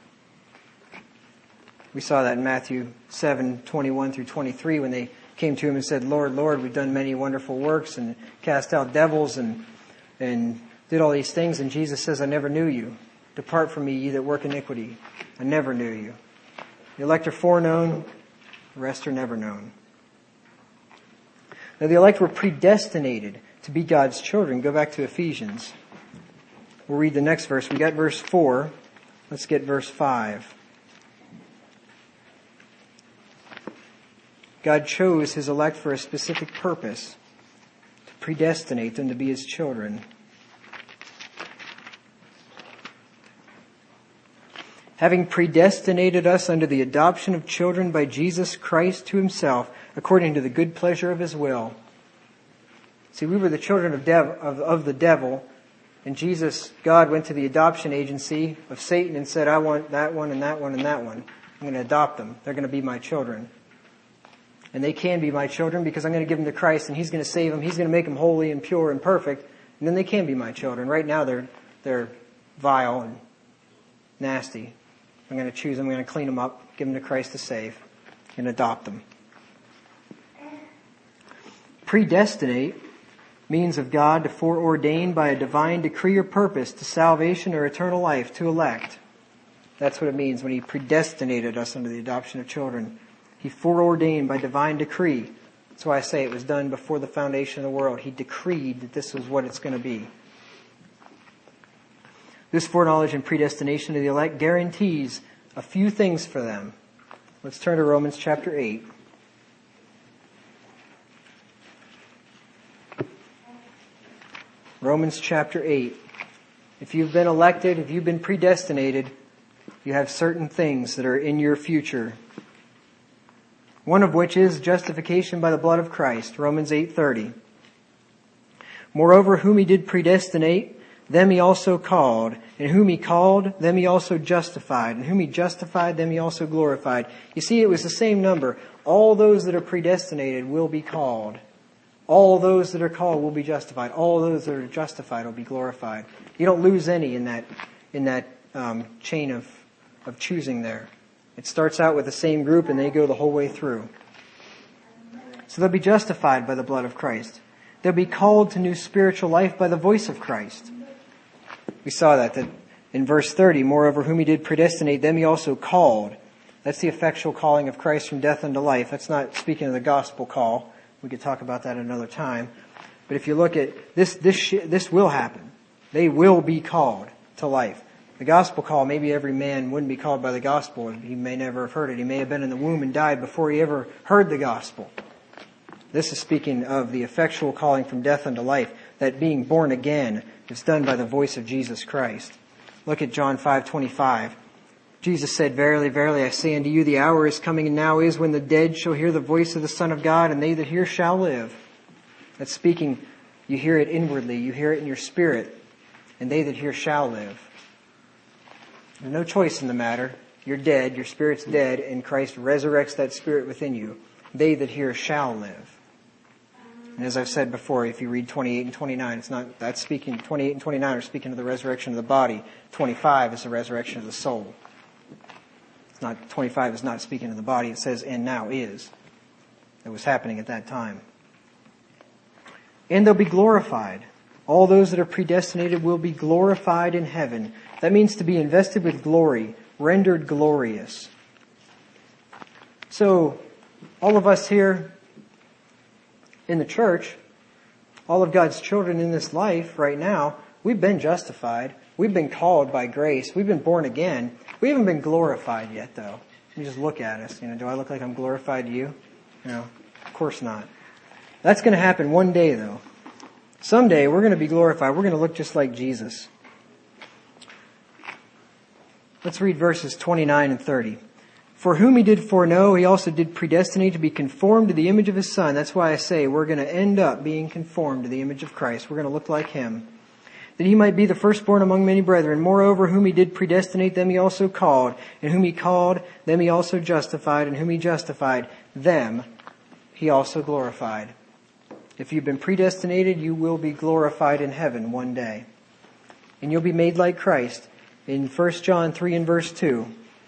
We saw that in Matthew seven, twenty-one through twenty-three when they came to him and said, Lord, Lord, we've done many wonderful works and cast out devils and, and did all these things. And Jesus says, I never knew you. Depart from me, ye that work iniquity. I never knew you. The elect are foreknown, the rest are never known. Now the elect were predestinated to be God's children. Go back to Ephesians. We'll read the next verse. We got verse four. Let's get verse five. God chose his elect for a specific purpose, to predestinate them to be his children. Having predestinated us unto the adoption of children by Jesus Christ to himself, according to the good pleasure of his will. See, we were the children of, dev- of, of the devil, and Jesus, God, went to the adoption agency of Satan and said, I want that one and that one and that one. I'm going to adopt them. They're going to be my children. And they can be my children because I'm going to give them to Christ and he's going to save them. He's going to make them holy and pure and perfect. And then they can be my children. Right now they're, they're vile and nasty. I'm going to choose them. I'm going to clean them up, give them to Christ to save, and adopt them. Predestinate means of God to foreordain by a divine decree or purpose to salvation or eternal life, to elect. That's what it means when He predestinated us unto the adoption of children. He foreordained by divine decree. That's why I say it was done before the foundation of the world. He decreed that this was what it's going to be. This foreknowledge and predestination of the elect guarantees a few things for them. Let's turn to Romans chapter eight. Romans chapter eight. If you've been elected, if you've been predestinated, you have certain things that are in your future. One of which is justification by the blood of Christ, Romans eight thirty. Moreover, whom He did predestinate, them He also called. And whom He called, them He also justified. And whom He justified, them He also glorified. You see, it was the same number. All those that are predestinated will be called. All those that are called will be justified. All those that are justified will be glorified. You don't lose any in that in that um, chain of, of choosing there. It starts out with the same group and they go the whole way through. So they'll be justified by the blood of Christ. They'll be called to new spiritual life by the voice of Christ. We saw that, that in verse thirty, moreover, whom He did predestinate, them He also called. That's the effectual calling of Christ from death unto life. That's not speaking of the gospel call. We could talk about that another time. But if you look at this, this, sh- this will happen. They will be called to life. The gospel call, maybe every man wouldn't be called by the gospel. He may never have heard it. He may have been in the womb and died before he ever heard the gospel. This is speaking of the effectual calling from death unto life, that being born again is done by the voice of Jesus Christ. Look at John five twenty-five. Jesus said, verily, verily, I say unto you, the hour is coming and now is when the dead shall hear the voice of the Son of God, and they that hear shall live. That's speaking, you hear it inwardly, you hear it in your spirit, and they that hear shall live. There's no choice in the matter. You're dead, your spirit's dead, and Christ resurrects that spirit within you. They that hear shall live. And as I've said before, if you read twenty-eight and twenty-nine, it's not, that's speaking, twenty-eight and twenty-nine are speaking of the resurrection of the body. twenty-five is the resurrection of the soul. It's not, twenty-five is not speaking of the body. It says, and now is. It was happening at that time. And they'll be glorified. All those that are predestinated will be glorified in heaven. That means to be invested with glory, rendered glorious. So, all of us here in the church, all of God's children in this life right now, we've been justified. We've been called by grace. We've been born again. We haven't been glorified yet, though. You just look at us. You know, do I look like I'm glorified to you? No, of course not. That's going to happen one day, though. Someday we're going to be glorified. We're going to look just like Jesus. Let's read verses twenty-nine and thirty. For whom He did foreknow, He also did predestinate to be conformed to the image of His Son. That's why I say we're going to end up being conformed to the image of Christ. We're going to look like Him. That He might be the firstborn among many brethren. Moreover, whom He did predestinate, them He also called. And whom He called, them He also justified. And whom He justified, them He also glorified. If you've been predestinated, you will be glorified in heaven one day. And you'll be made like Christ. In First John three and verse two.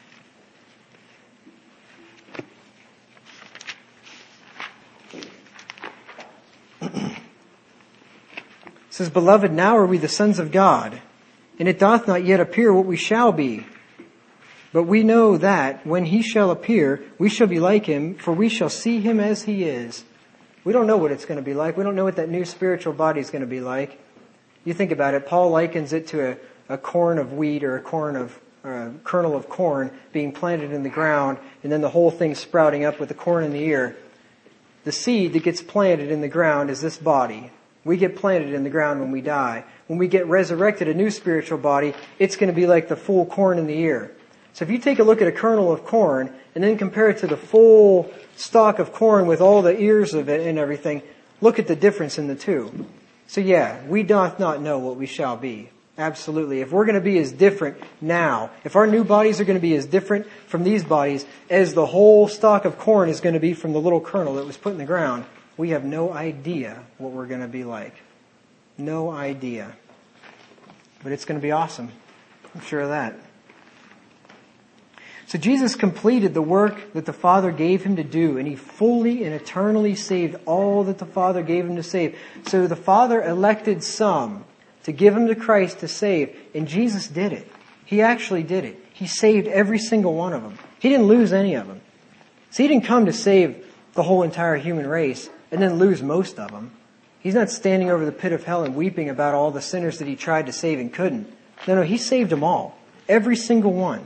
It says, Beloved, now are we the sons of God, and it doth not yet appear what we shall be. But we know that when He shall appear, we shall be like Him, for we shall see Him as He is. We don't know what it's going to be like. We don't know what that new spiritual body is going to be like. You think about it, Paul likens it to a, a corn of wheat or a corn of or a kernel of corn being planted in the ground, and then the whole thing sprouting up with the corn in the ear. The seed that gets planted in the ground is this body. We get planted in the ground when we die. When we get resurrected, a new spiritual body, it's going to be like the full corn in the ear. So if you take a look at a kernel of corn and then compare it to the full stalk of corn with all the ears of it and everything, look at the difference in the two. So yeah, we doth not know what we shall be. Absolutely. If we're going to be as different now, if our new bodies are going to be as different from these bodies as the whole stalk of corn is going to be from the little kernel that was put in the ground, we have no idea what we're going to be like. No idea. But it's going to be awesome. I'm sure of that. So Jesus completed the work that the Father gave him to do, and he fully and eternally saved all that the Father gave him to save. So the Father elected some to give him to Christ to save, and Jesus did it. He actually did it. He saved every single one of them. He didn't lose any of them. So he didn't come to save the whole entire human race and then lose most of them. He's not standing over the pit of hell and weeping about all the sinners that he tried to save and couldn't. No, no, he saved them all. Every single one.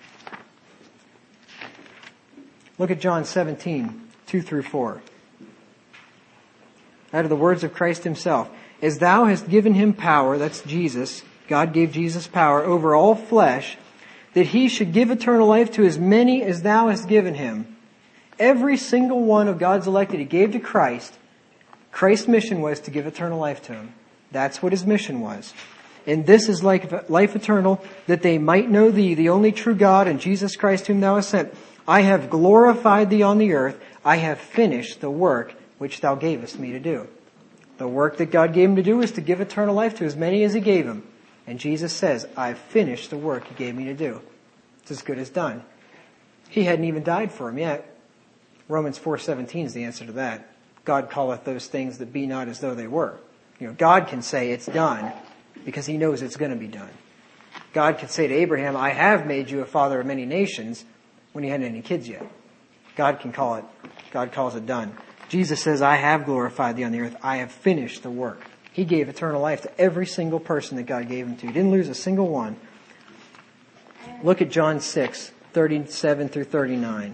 Look at John seventeen, two through four. Out of the words of Christ himself. As thou hast given him power, that's Jesus, God gave Jesus power over all flesh, that he should give eternal life to as many as thou hast given him. Every single one of God's elect that he gave to Christ, Christ's mission was to give eternal life to him. That's what his mission was. And this is like life eternal, that they might know thee, the only true God, and Jesus Christ whom thou hast sent. I have glorified thee on the earth. I have finished the work which thou gavest me to do. The work that God gave him to do was to give eternal life to as many as he gave him. And Jesus says, I've finished the work he gave me to do. It's as good as done. He hadn't even died for him yet. Romans four seventeen is the answer to that. God calleth those things that be not as though they were. You know, God can say it's done because he knows it's going to be done. God could say to Abraham, I have made you a father of many nations, when he hadn't any kids yet. God can call it, God calls it done. Jesus says, I have glorified thee on the earth. I have finished the work. He gave eternal life to every single person that God gave him to. He didn't lose a single one. Look at John six, thirty-seven through thirty-nine.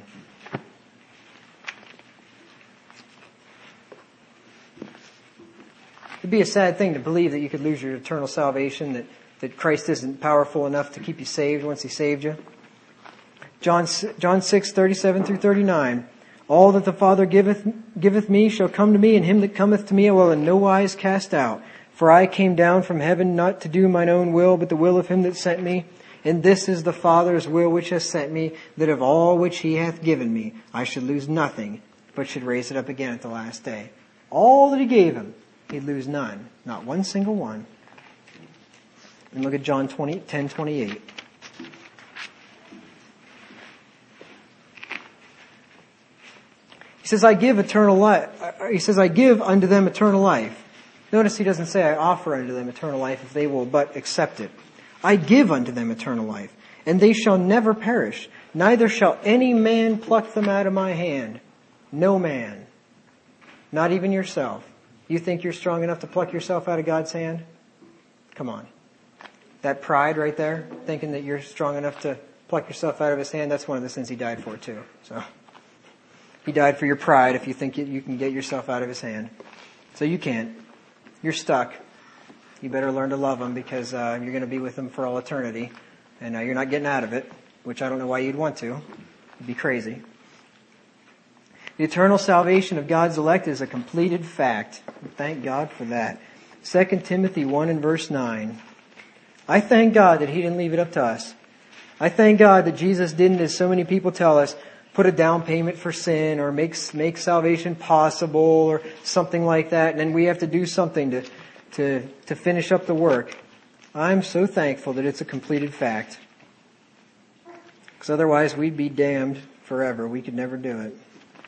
It'd be a sad thing to believe that you could lose your eternal salvation, that, that Christ isn't powerful enough to keep you saved once he saved you. John, John six, thirty-seven through thirty-nine. All that the Father giveth, giveth me shall come to me, and him that cometh to me I will in no wise cast out. For I came down from heaven not to do mine own will, but the will of him that sent me. And this is the Father's will which hath sent me, that of all which he hath given me, I should lose nothing, but should raise it up again at the last day. All that he gave him, he'd lose none. Not one single one. And look at John ten twenty-eight. He says, I give eternal life. He says, I give unto them eternal life. Notice he doesn't say, I offer unto them eternal life if they will but accept it. I give unto them eternal life, and they shall never perish, neither shall any man pluck them out of my hand. No man. Not even yourself. You think you're strong enough to pluck yourself out of God's hand? Come on. That pride right there, thinking that you're strong enough to pluck yourself out of his hand, that's one of the sins he died for too. So he died for your pride if you think you can get yourself out of his hand. So you can't. You're stuck. You better learn to love him, because uh, you're going to be with him for all eternity. And uh, you're not getting out of it, which I don't know why you'd want to. It'd be crazy. The eternal salvation of God's elect is a completed fact. Thank God for that. Second Timothy one and verse nine. I thank God that he didn't leave it up to us. I thank God that Jesus didn't, as so many people tell us, put a down payment for sin or make, make salvation possible or something like that. And then we have to do something to, to, to finish up the work. I'm so thankful that it's a completed fact. Because otherwise we'd be damned forever. We could never do it.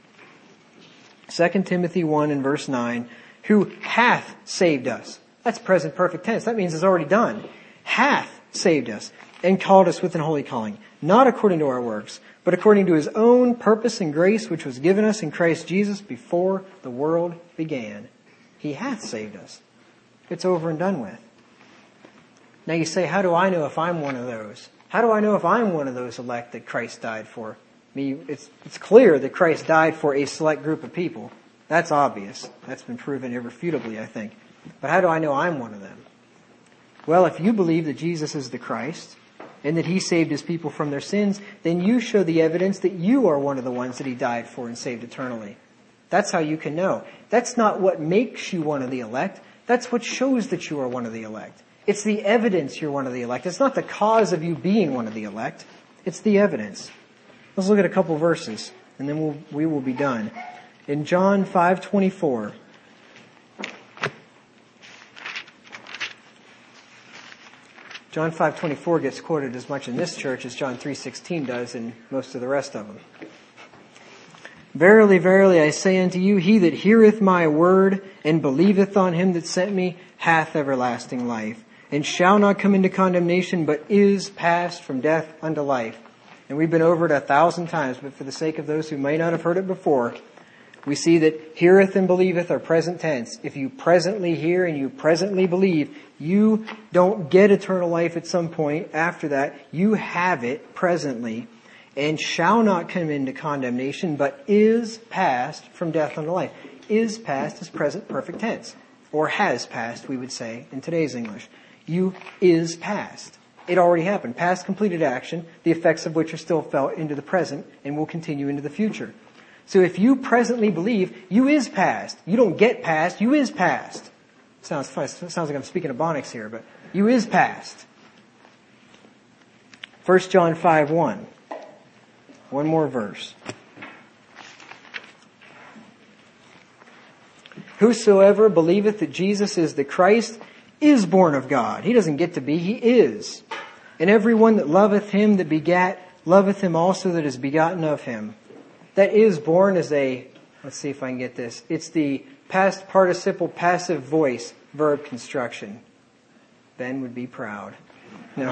Second Timothy one and verse nine. Who hath saved us. That's present perfect tense. That means it's already done. Hath saved us and called us with an holy calling. Not according to our works, but according to his own purpose and grace, which was given us in Christ Jesus before the world began. He hath saved us. It's over and done with. Now you say, how do I know if I'm one of those? How do I know if I'm one of those elect that Christ died for? I mean, it's, it's clear that Christ died for a select group of people. That's obvious. That's been proven irrefutably, I think. But how do I know I'm one of them? Well, if you believe that Jesus is the Christ and that he saved his people from their sins, then you show the evidence that you are one of the ones that he died for and saved eternally. That's how you can know. That's not what makes you one of the elect. That's what shows that you are one of the elect. It's the evidence you're one of the elect. It's not the cause of you being one of the elect. It's the evidence. Let's look at a couple verses, and then we'll, we will be done. In John five twenty-four, John five twenty-four gets quoted as much in this church as John three sixteen does in most of the rest of them. Verily, verily, I say unto you, he that heareth my word and believeth on him that sent me hath everlasting life, and shall not come into condemnation, but is passed from death unto life. And we've been over it a thousand times, but for the sake of those who may not have heard it before, we see that heareth and believeth are present tense. If you presently hear and you presently believe, you don't get eternal life at some point after that. You have it presently, and shall not come into condemnation, but is passed from death unto life. Is passed is present perfect tense, or has passed, we would say in today's English. You is passed. It already happened. Past completed action, the effects of which are still felt into the present and will continue into the future. So if you presently believe, you is past. You don't get past, you is past. Sounds sounds like I'm speaking Ebonics here, but you is past. First John five one. One more verse. Whosoever believeth that Jesus is the Christ is born of God. He doesn't get to be, he is. And everyone that loveth him that begat, loveth him also that is begotten of him. That is born is a, let's see if I can get this. It's the past participle passive voice verb construction. Ben would be proud. No.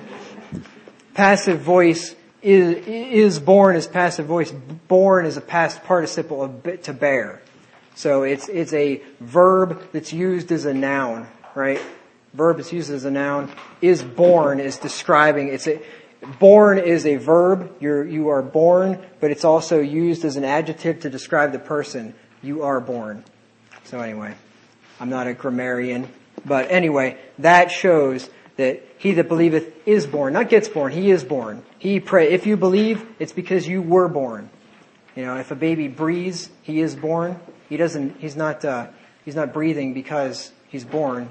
Passive voice is, is born is passive voice. Born is a past participle of to bear. So it's, it's a verb that's used as a noun, right? Verb is used as a noun. Is born is describing, it's a, born is a verb. You're, you are born, but it's also used as an adjective to describe the person. You are born. So anyway, I'm not a grammarian, but anyway, that shows that he that believeth is born, not gets born. He is born. He pray. If you believe, it's because you were born. You know, if a baby breathes, he is born. He doesn't. He's not. Uh, he's not breathing because he's born.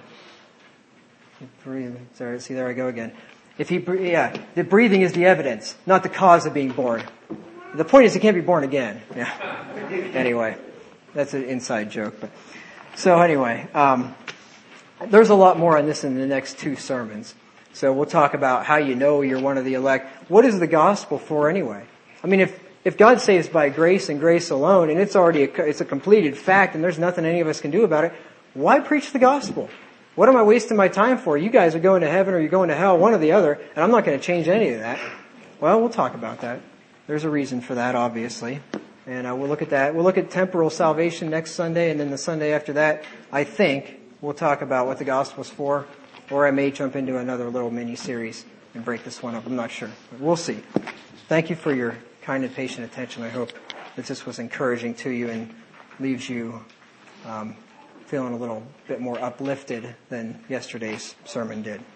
Breathing. Sorry. See, there I go again. If he, yeah, the breathing is the evidence, not the cause of being born. The point is, he can't be born again. Yeah. Anyway, that's an inside joke. But so anyway, um, there's a lot more on this in the next two sermons. So we'll talk about how you know you're one of the elect. What is the gospel for anyway? I mean, if if God saves by grace and grace alone, and it's already a, it's a completed fact, and there's nothing any of us can do about it, why preach the gospel? What am I wasting my time for? You guys are going to heaven or you're going to hell, one or the other, and I'm not going to change any of that. Well, we'll talk about that. There's a reason for that, obviously. And uh, we'll look at that. We'll look at temporal salvation next Sunday, and then the Sunday after that, I think, we'll talk about what the gospel's for, or I may jump into another little mini-series and break this one up. I'm not sure. But we'll see. Thank you for your kind and patient attention. I hope that this was encouraging to you and leaves you um, feeling a little bit more uplifted than yesterday's sermon did.